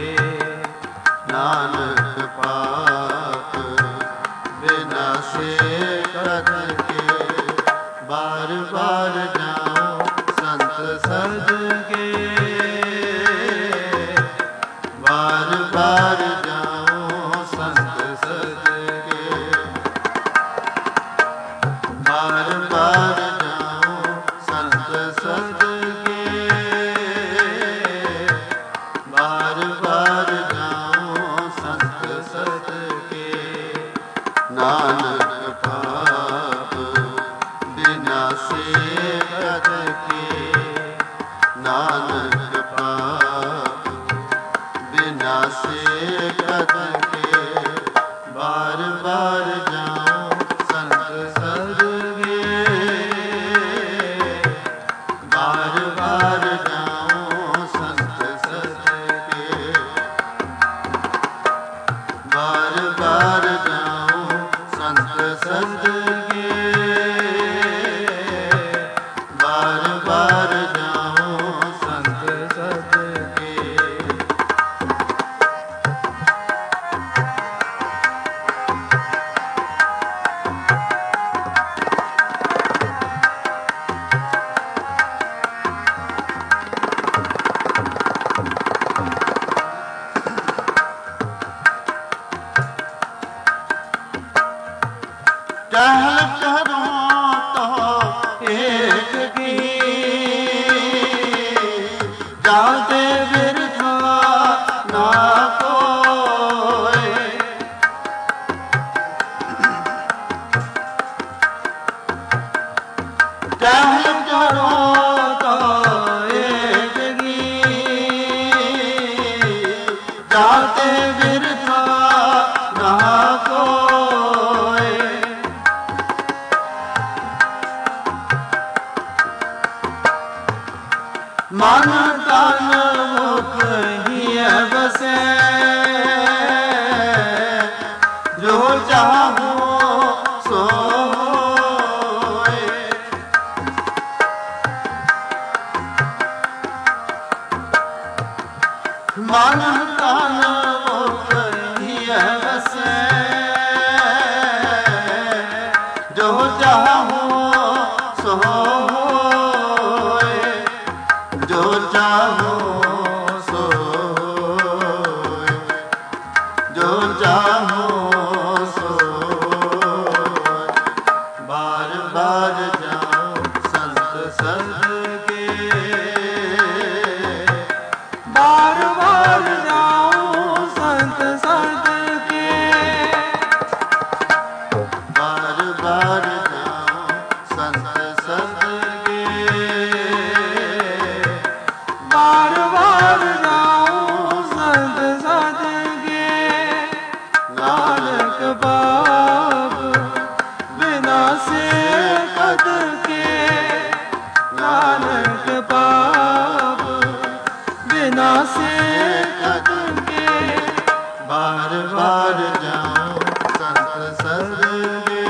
नानक पाप विनाशे कर के, बार बार जाऊं संत सदके, बार बार जाऊं संत सदके, बार बार जाऊं संत सदके, बार बार जाऊं संत सदके। नानक पाप विनाशे कर के, नानक पाप विनाशे कर के, बार बार जाऊं संत सदके, टहल करो तो एक जाते बिरथा ना कोई। मन तन मुख ही बसे जो चाहो सो होए। मन तन मुख ही बसे जो चाहो सो होए। जो चाहो सो होए। जो चाहो सो होए। बार बार जाओ संत सद के। बार बार जाओ संत सद के। बार बार जाओ संत सद के। बार बार जाओ संत सद के। नानक बाब बिना से कद के। नानक बाब बिना से कद के। बार बार जाओ संत सद के।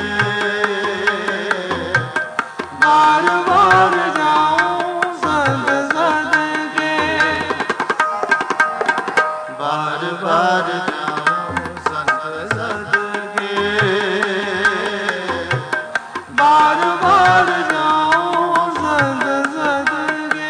बार बार जाओ संत सद के। बार बार जाओ संत सद के। बार बार जाओ संत सद के।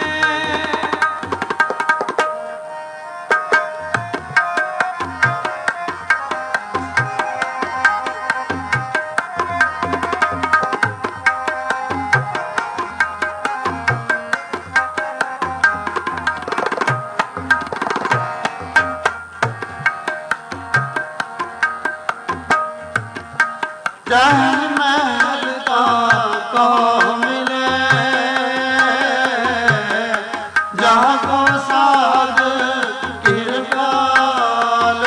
जहन महल का को मिले जहाँ को साध कृपाल।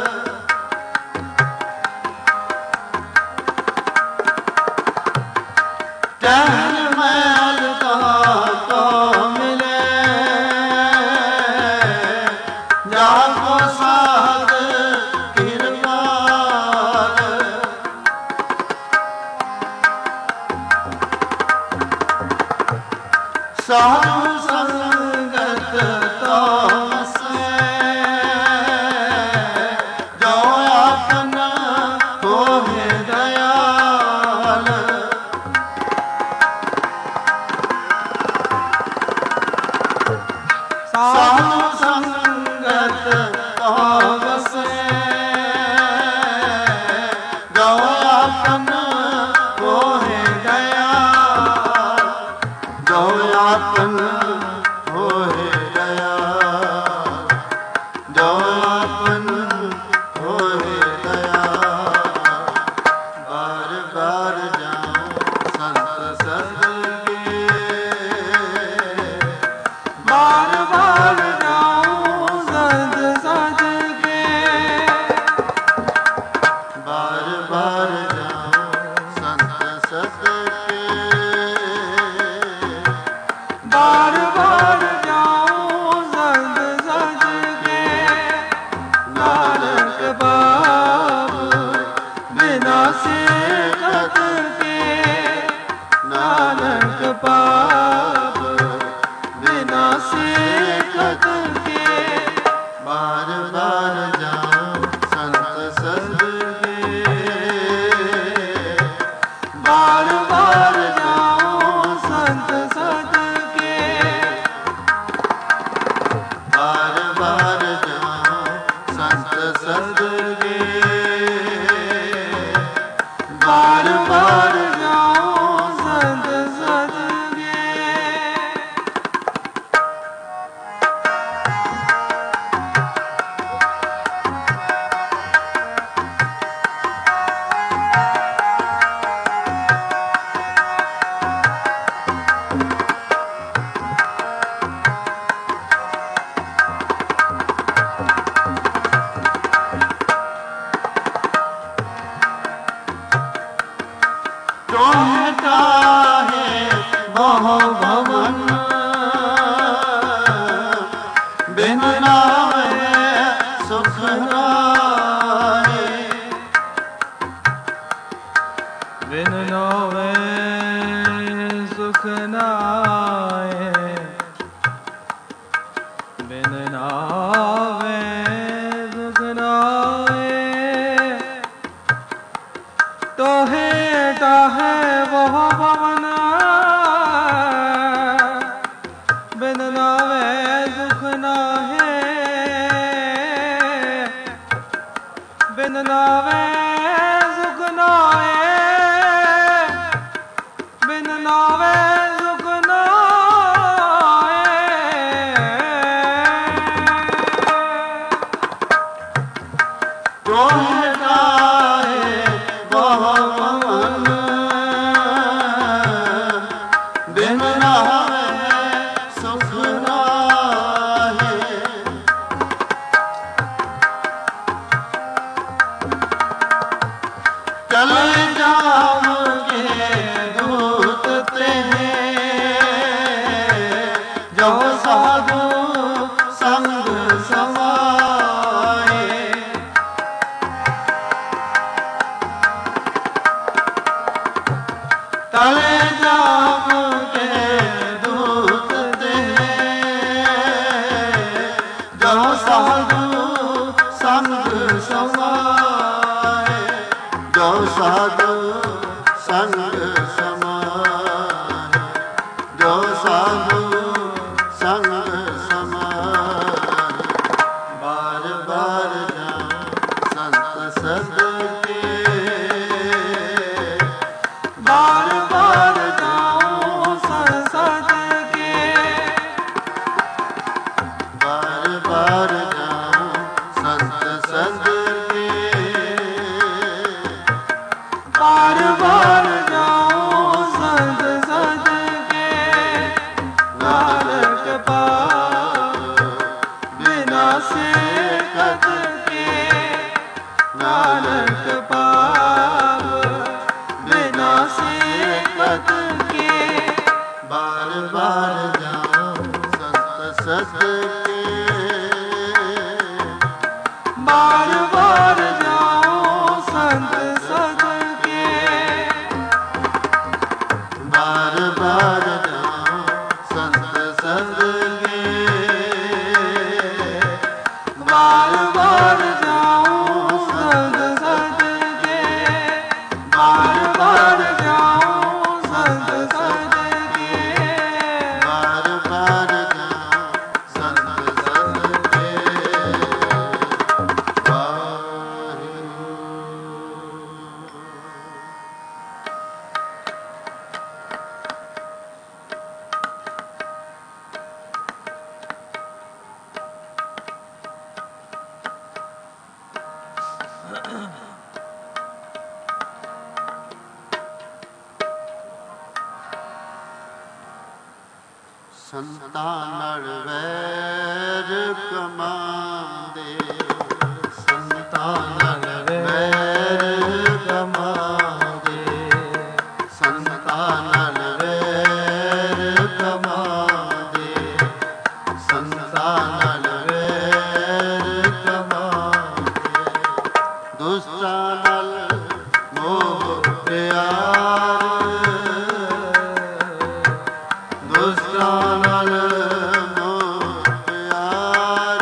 जहन महल का को मिले जहाँ को साध कृपाल। साधु संगत तो से जो अपना होए दयाल। साधु संगत तो से जो अपना होए दयाल। जो आपन होए दयाल। जो आपन होए दयाल। बार बार जाओ संत सद के। बार बार जाओ संत सद के। बार बार जाओ संत सद के। बार बार जाओ संत सद के। नानक बाब बिना से कद के। नानक बाब बिना से कद के। बार बार जाओ संत सद के। बार बार जाओ संत सद के। बार बार जाओ संत सद के। बार बार जाओ संत सद के। ਸੁਖ ਨਾਏ, ਬਿਨ ਨਾਵੇ ਸੁਖ ਨਾਏ। ਤੋਹੇ ਤਾਹੇ ਬਹੁ ਭਵਨ, ਬਿਨ ਨਾਵੇ ਸੁਖ ਨਾਹੇ, ਬਿਨ ਨਾਵੇ ਸੁਖ ਨਾਏ, ਬਿਨ ਨਾਵੇ ਸੁਖ ਨਾਏ। ਤੋਹੇ ਤਾਹੇ ਬਹੁ ਭਵਨ, ਬਿਨ ਨਾਵੇ ਸੁਖ ਨਾਹੀ। ਚਲੇ ਜਾਵਗੇ ਦੂਤ ਤੇਰੇ, ਜੋ ਸਾਧੂ ਸੰਗ ਸਮਾਏ। ਤਲੇ ਜਾਵਗੇ ਦੂਤ ਤੇਰੇ, ਜੋ ਸਾਧੂ ਸੰਗ ਸਮਾਏ। ਜੋ ਸਾਧੂ ਸੰਗ ਸਮਾਏ, ਜੋ ਸਾਧੂ ਸੰਗ ਸਮਾਏ। ਬਾਰ ਬਾਰ ਜਾਉ ਸੰਤ ਸਦਕੇ, ਬਾਰ ਬਾਰ ਜਾਉ ਸੰਤ ਸਦਕੇ, ਬਾਰ ਬਾਰ ਜਾਉ ਸੰਤ ਸਦਕੇ, ਬਾਰ ਬਾਰ ਜਾਉ ਸੰਤ ਸਦਕੇ। ਨਾਨਕ ਪਾਵ ਬਿਨਾ ਸਿਕਤ ਕੇ, ਨਾਨਕ ਪਾਵ ਬਿਨਾ ਸਿਕਤ ਕੇ। ਬਾਰ ਬਾਰ ਜਾਉ ਸੰਤ ਸਦਕੇ, ਬਾਰ ਬਾਰ ਜਾਉ ਸੰਤ ਸਦਕੇ, ਬਾਰ ਬਾਰ ਜਾਉ ਸੰਤ ਸਦਕੇ, ਬਾਰ ਬਾਰ ਜਾਉ ਸੰਤ ਸਦਕੇ, ਬਾਰ ਬਾਰ ਜਾਉ ਸੰਤ ਸਦਕੇ, ਬਾਰ ਬਾਰ ਜਾਉ ਸੰਤ ਸਦਕੇ। ਸੰਤਾਂ ਨਾਲ ਵੈਰ ਕਮਾਂਦੇ, ਸੰਤਾਂ ਨਾਲ ਵੈਰ ਕਮਾਂਦੇ, ਸੰਤਾਂ ਨਾਲ ਵੈਰ ਕਮਾਂਦੇ, ਸੰਤਾਂ ਨਾਲ ਵੈਰ ਕਮਾਂਦੇ। ਦੁਸ਼ਟਾਂ ਨਾਲ ਮੋਹ ਪਿਆਰ, ਦੁਸ਼ਟਾਂ ਨਾਲ ਮੋਹ ਪਿਆਰ,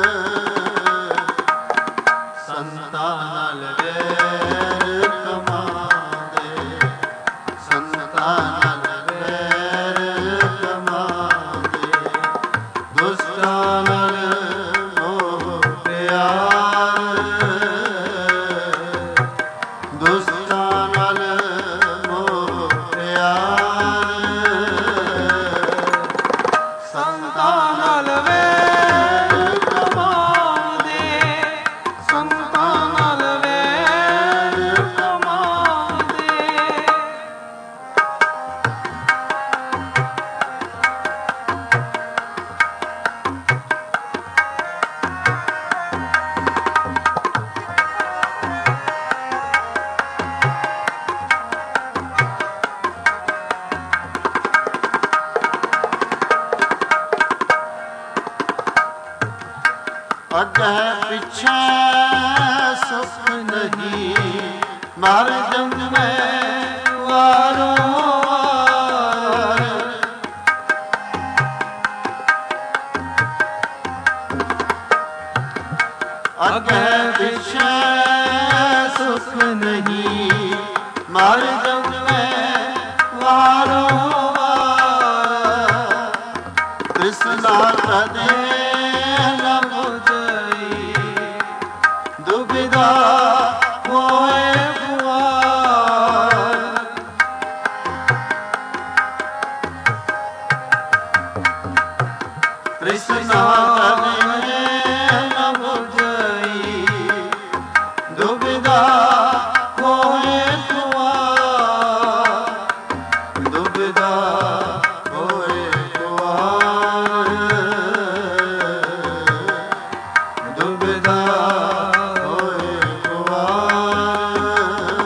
ਸੰਤਾਂ ਨਾਲ ਵੈਰ ਕਮਾਂਦੇ, ਸੰਤਾਂ ਨਾਲ ਵੈਰ ਕਮਾਂਦੇ, ਦੁਸ਼ਟਾਂ ਨਾਲ ਮੋਹ ਪਿਆਰ, ਦੁਸ਼ਟਾਂ ਨਾਲ ਮੋਹ ਪਿਆਰ, ਸੰਤਾਂ ਨਾਲ ਵੈਰ ਕਮਾਂਦੇ, ਸੰਤਾਂ ਨਾਲ ਵੈਰ ਕਮਾਂਦੇ। ਅੱਗੇ ਪਿੱਛੇ ਸੁਖ ਨਹੀਂ, ਮਰ ਜੰਮੇ ਵਾਰੋ ਵਾਰ, ਤ੍ਰਿਸ਼ਨਾ ਕਦੇ ਨ ਬੁਝਈ, ਦੁਬਿਧਾ ਹੋਏ ਖੁਆਰ। ਤ੍ਰਿਸ਼ਨਾ ਕਦੇ ਨ ਬੁਝਈ, ਦੁਬਿਧਾ ਹੋਏ ਖੁਆਰ, ਦੁਬਿਧਾ ਹੋਏ ਖੁਆਰ, ਦੁਬਿਧਾ ਹੋਏ ਖੁਆਰ।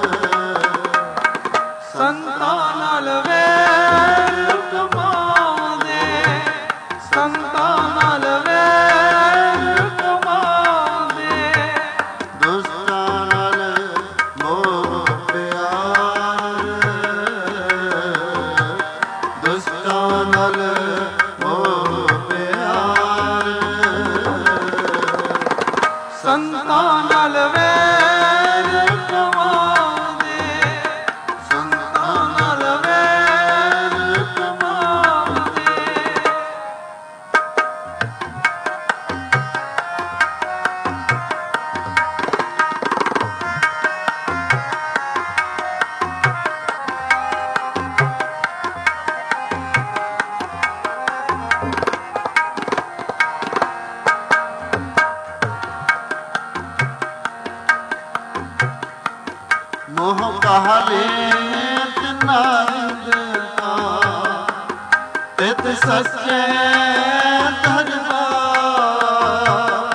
ਸੰਤਾਂ ਨਾਲ ਵੈਰ ਕਮਾਉਂਦੇ, ਸੰਤਾਂ ਨਾਲ ਵੈਰ ਕਮਾਉਂਦੇ, ਦੁਸ਼ਟਾਂ ਨਾਲ ਮੋਹ ਪਿਆਰ, ਦੁਸ਼ਟਾਂ ਨਾਲ ਮੋਹ ਪਿਆਰ, ਸੰਤਾਂ ਨਾਲ ਵੈਰ ਕਮਾਉਂਦੇ, ਸੰਤਾਂ ਨਾਲ ਵੈਰ ਕਮਾਉਂਦੇ। ਮੋਹ ਕਹਾਲੇ ਤਿਨਾਇਦ ਕਾ, ਤਿਤ ਸੱਚੇ ਦਰਬਾਰ।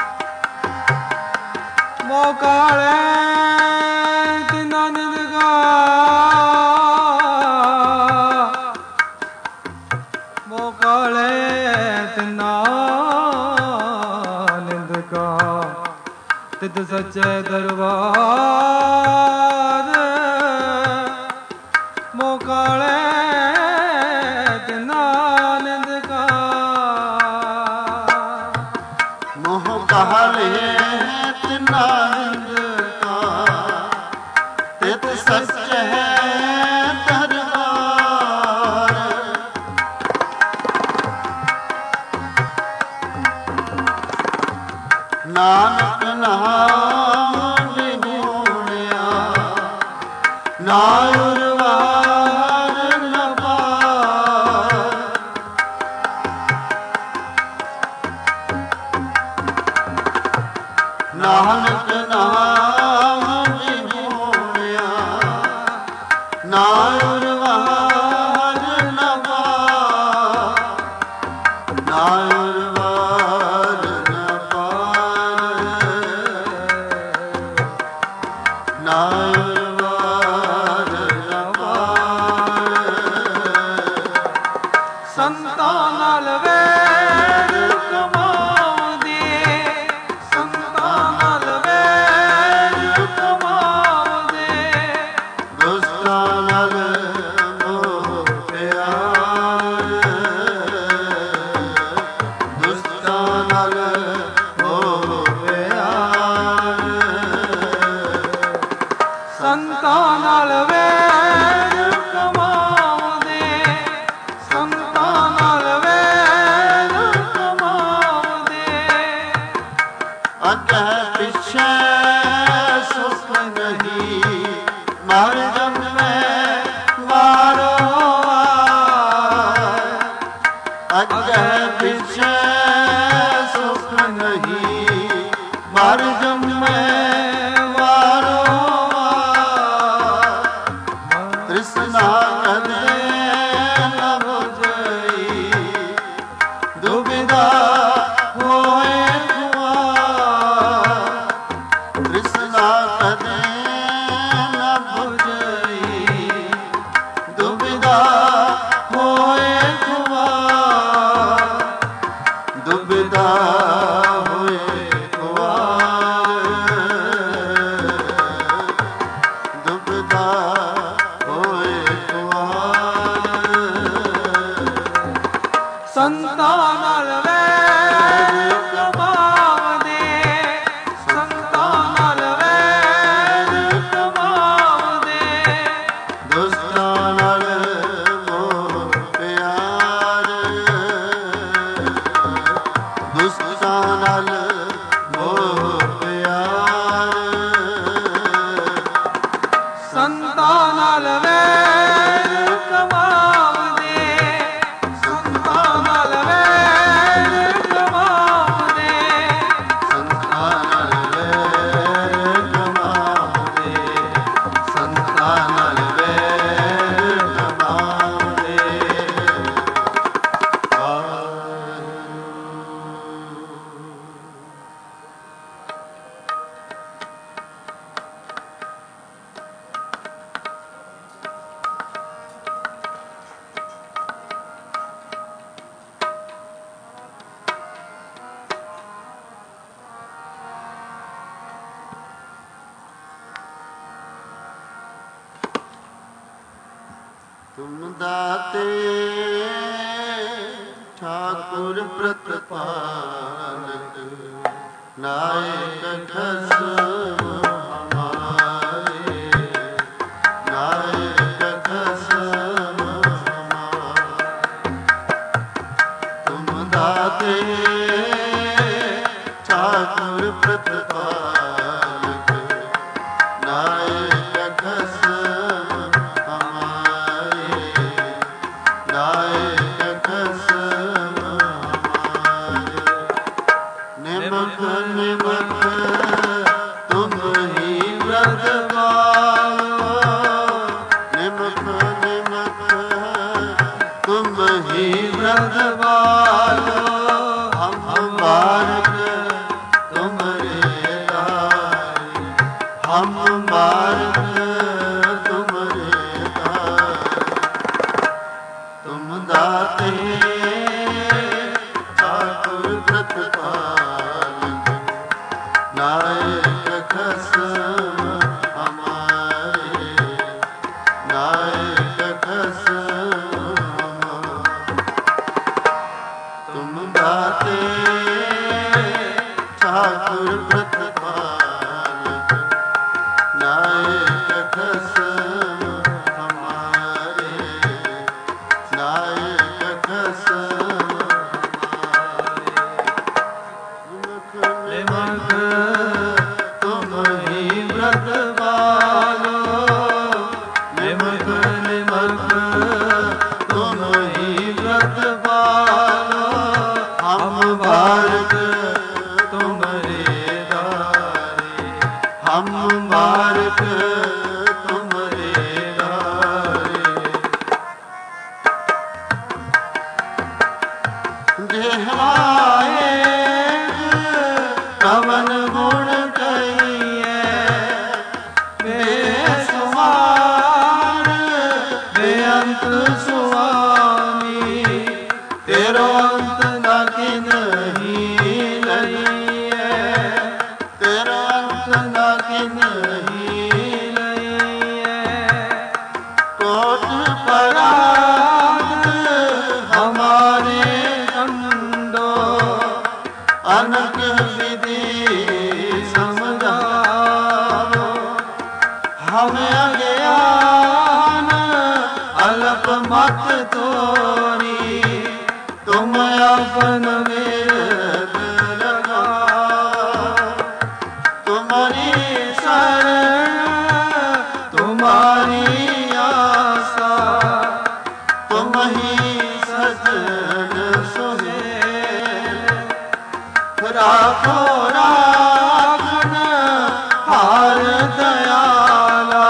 ਮੋਹ ਕਾਲੇ ਤਿਨਾਂ ਨਿੰਦ ਗਾ, ਮੋਹ ਕਾਲੇ ਤਿਨਾਂ ਨਿੰਦ ਗਾ, ਤਿਤ ਸੱਚੇ ਦਰਬਾਰ। ਮੋਹ ਕਾਲੇ ਤਿਨਾਂ ਨਿੰਦ ਗਾ, ਮੋਹ ਕਹਾਲੇ ਤਿਨਾਇਦ ਕਾ, ਤਿਤ ਸੱਚੇ ਦਰਬਾਰ। ਨਾਨਕ ਨਾਮ ਵਿਹੂਣਿਆ, ਨਾ ਉਰਵਾਰ ਨ ਪਾਰ। ਨਾਨਕ ਨਾਮ ਵਿਹੂਣਿਆ, ਨਾ ਉਰਵਾਰ ਨ ਪਾਰ, ਨਾ ਉਰਵਾਰ ਨ ਪਾਰ, ਨਾ ਉਰਵਾਰ ਨ ਪਾਰ। ਸੰਤਾਂ ਨਾਲ ਵੈਰ ਕਮਾਉਂਦੇ, ਸੰਤਾਂ ਨਾਲ ਵੈਰ ਕਮਾਉਂਦੇ, ਦੁਸ਼ਟਾਂ ਨਾਲ ਮੋਹ ਪਿਆਰ, ਦੁਸ਼ਟਾਂ ਨਾਲ ਮੋਹ ਪਿਆਰ, ਸੰਤਾਂ ਨਾਲ ਵੈਰ ਕਮਾਉਂਦੇ, ਸੰਤਾਂ ਨਾਲ ਵੈਰ ਕਮਾਉਂਦੇ। ਅੱਗੇ ਪਿੱਛੇ ਸੁਖ ਨਹੀਂ, ਮਰ ਜੰਮੇ ਵਾਰੋ ਵਾਰ। ਅੱਗੇ ਪਿੱਛੇ ਸੁਖ ਨਹੀਂ, ਮਰ ਜੰਮੇ ਵਾਰੋ ਵਾਰ। ਤ੍ਰਿਸ਼ਨਾ ਕਦੇ ਨ ਬੁਝਈ, ਦੁਬਿਧਾ ਹੋਏ ਖੁਆਰ। ਤ੍ਰਿਸ਼ਨਾ ਕਦੇ ਨ ਬੁਝਈ, ਦੁਬਿਧਾ ਹੋਏ ਖੁਆਰ, ਦੁਬਿਧਾ ਹੋਏ ਖੁਆਰ, ਦੁਬਿਧਾ ਹੋਏ ਖੁਆਰ। ਸੰਤਾਂ ਨਾਲ ਵੈਰ ਕਮਾਉਂਦੇ, ਸੰਤਾਂ ਨਾਲ ਵੈਰ ਕਮਾਉਂਦੇ, ਦੁਸ਼ਟਾਂ ਨਾਲ ਮੋਹ ਪਿਆਰ, ਦਾਤੇ ਠਾਕੁਰ ਪ੍ਰਤਪਾਲਕ ਨਾਇਕ ਖਸਮ ਹਮਾਰੇ ਨਾਇਕ ਖਸਮ ਹਮਾਰੇ ਤੁਮ ਦਾਤੇ ਠਾਕੁਰ ਪ੍ਰਤਪਾਲਕ ਨਾਇਕ ਖਸਮ ਹਮਾਰੇ ਨਾਇਕ ਖਸਮ ਹਮਾਰੇ ਨਿਮਖ ਨਿਮਖ ਤੁਮ ਹੀ ਵਰਤ ਪਾਲੋ ਨਿਮਖ ਨਿਮਖ ਤੁਮ ਹੀ ਵਰਤ ਪਾਲੋ ਹਮ ਬਾਰਕ ਤੁਮਰੇ ਦਾਰੀ ਹਮ ਬਾਰਕ ਤੁਮਰੇ ਦਾਰੀ ਤੁਮ ਦਾਤੇ ਠਾਕੁਰ ਪ੍ਰਤਪਾਲਕ ਨਾਇਕ ਖਸਮ ਹਮਾਰੇ ਨਾਇਕ ਖਸਮ ਤੁਮ ਦਾਤੇ ਠਾਕੁਰ ਪ੍ਰਤਪਾਲਕ ਨਾਇਕ ਖਸਮ ਹਮਾਰੇ ਨਾਇਕ ਖਸਮ ਹਮਾਰੇ ਨਿਮਖ ਤੁਮ ਹੀ ਵਰਤ ਪਾਲੋ ਨਿਮਖ ਨਿਮਖ ਤੁਮ ਹੀ ਵਰਤ ਪਾਲੋ ਹਮ ਬਾਰਕ ਤੁਮਰੇ ਦਾਰੇ ਹਮ ਬਾਰਕ ਤੁਮਰੇ ਦਾਰੇ ਦੇਹਾਏ ਕਵਨ ਗੁਣ ਕਹੀਏ ਬੇਸੁਮਾਰ ਬੇਅੰਤ ਸੁਆਮੀ ਤੇਰਾ ਅੰਤ ਨਾ ਕਿਨਹੀ ਲਈਏ ਤੇਰਾ ਅੰਤ ਨਾ ਕਿਨਹੀ ਲਈਏ ਕੋਟ ਪਰਾਗ ਹਮਾਰੇ ਕੰਡੋ ਅਨਕ ਵਿਧि ਸਮਝਾਵੋ ਹਮ ਅਗਿਆਨ ਅਲਪ ਮਤ ਤੋਰੀ ਤੁਮ ਆਪਨ ਵਿਰਦ ਲਗਾਓ ਤੁਮਰੀ ਸ਼ਰਨ ਤੁਮਾਰੀ ਆਸਾ ਤੁਮ ਹੀ ਸਜਣ ਸੁਹੇਲ ਰਾਖੋ ਰਾਖਣ ਹਾਰ ਦਇਆਲਾ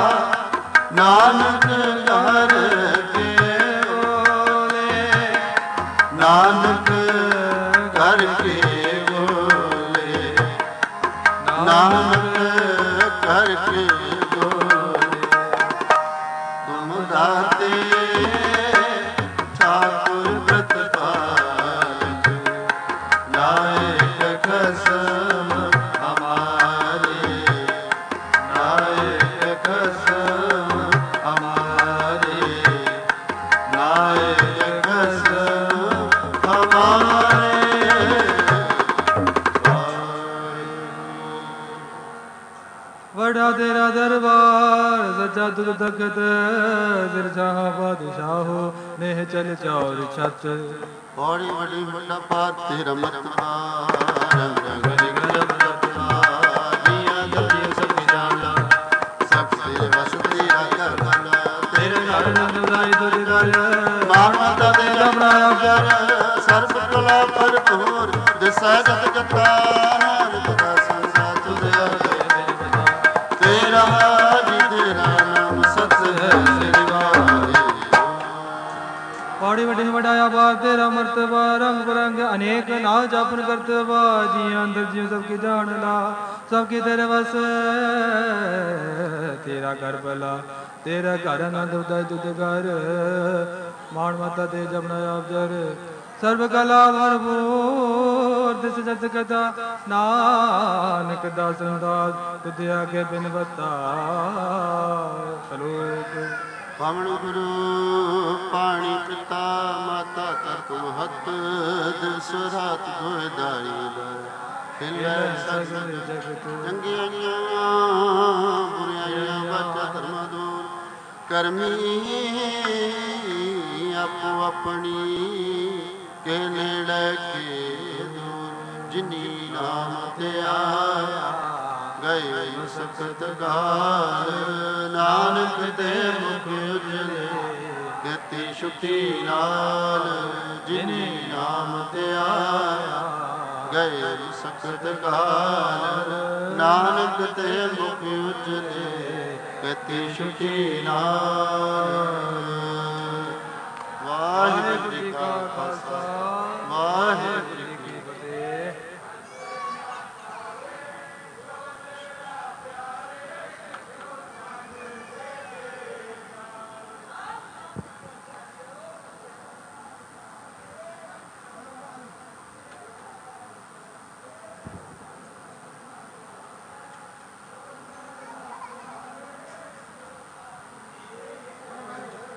ਨਾਨਕ ਘਰ ਕੇ ਬੋਲੇ ਨਾਨਕ ਘਰ ਕੇ ਬੋਲੇ ਨਾਨਕ ਘਰ ਕੇ ਬੋਲੇ ਤੁਮ ਦਾਤੇ ਠਾਕੁਰ ਪ੍ਰਤਪਾਲਕ ਨਾਇਕ ਖਸਮ ਹਮਾਰੇ ਨਾਇਕ ਖਸਮ ਹਮਾਰੇ ਨਾਇਕ ਖਸਮ ਹਮਾਰੇ ਵਡਾ ਤੇਰਾ ਦਰਬਾਰ ਸੱਚਾ ਤੁਧ ਤਖਤ ਬਿਰਜਾਹ ਬਾਦਸ਼ਾਹੋ ਨੇਹ ਚਲ ਚੌਰ ਛਤ ਬੜੀ ਵੱਡੀ ਵੱਡਾ ਪਾਤ ਤੇਰਾ ਮਤਵਾਰ ਗਰੀ ਗਰਮ ਰਤਨਾ ਜੀਆਂ ਜਪਿ ਸਭ ਜਾਣਾ ਸਭ ਸੇ ਵਸ ਤੇਰਾ ਕਰਨਾ ਤੇਰੇ ਨਾਲ ਨੰਦ ਲਾਈ ਤੁਝ ਦਰ ਮਾਨ ਮਾਤਾ ਦੇ ਜਪਣਾ ਕਰ ਸਰਬ ਕਲਾ ਭਰਪੂਰ ਦਿਸੈ ਜਤ ਜਤਾ ਨਾਨਕ ਦਾਸ ਤੁਧ ਤੇਰਾ ਜੀ ਤੇਰਾ ਨਾਮ ਸਤ ਹੈ ਸਿਵਾਰੇ ਪੌੜੀ ਵੱਡੀ ਵਡਾਇਆ ਬਾਤ ਤੇਰਾ ਮਰਤਬਾ ਰੰਗ ਬਰੰਗ ਅਨੇਕ ਨਾਮ ਜਾਪਨ ਕਰਤਬਾ ਜੀ ਅੰਦਰ ਜੀ ਸਭ ਕੀ ਜਾਣ ਲਾ ਸਭ ਕੀ ਤੇਰੇ ਵਸ ਤੇਰਾ ਘਰ ਭਲਾ ਤੇਰਾ ਘਰ ਆਨੰਦ ਉਦੈ ਤੁਧ ਘਰ ਮਾਣ ਮਾਤਾ ਤੇ ਜਪਨਾ ਆਪ ਜਰ ਸਰਬ ਕਲਾ ਭਰਪੂਰ ਦਿਸ ਜਤ ਕਥਾ ਨਾਨਕ ਦਾਸ ਦਾਸ ਤੁਧ ਆਗੇ ਬਿਨ ਬਤਾ ਸ਼ਲੋਕ ਪਵਨ ਗੁਰੂ ਪਾਣੀ ਪਿਤਾ ਮਾਤਾ ਧਰਤ ਮਹਤ ਦਿਵਸ ਰਾਤ ਦੋਇ ਦਾਈ ਦਾ ਹਿਲੇ ਸਗਲ ਜਗਤ ਚੰਗੀਆਂ ਬੁਰੀਆਂ ਬਚਾ ਧਰਮ ਦੂਰ ਕਰਮੀ ਆਪੋ ਆਪਣੀ ਕੇ ਨੇੜੇ ਕੇ ਦੂਰ ਜਿਨੀ ਨਾਮ ਤੇ ਆਇਆ ਗਏ ਸਖਤ ਗਾਲ ਨਾਨਕ ਦੇ ਮੁਖ ਉਜਲੇ ਗਤੀ ਛੁਟੀ ਨਾਲ ਜਿਨੀ ਨਾਮ ਤੇ ਆਇਆ ਗਏ ਸਖਤ ਗਾਲ ਨਾਨਕ ਤੇ ਮੁਖ ਉਜਲੇ ਗਤੀ ਛੁਟੀ ਨਾਲ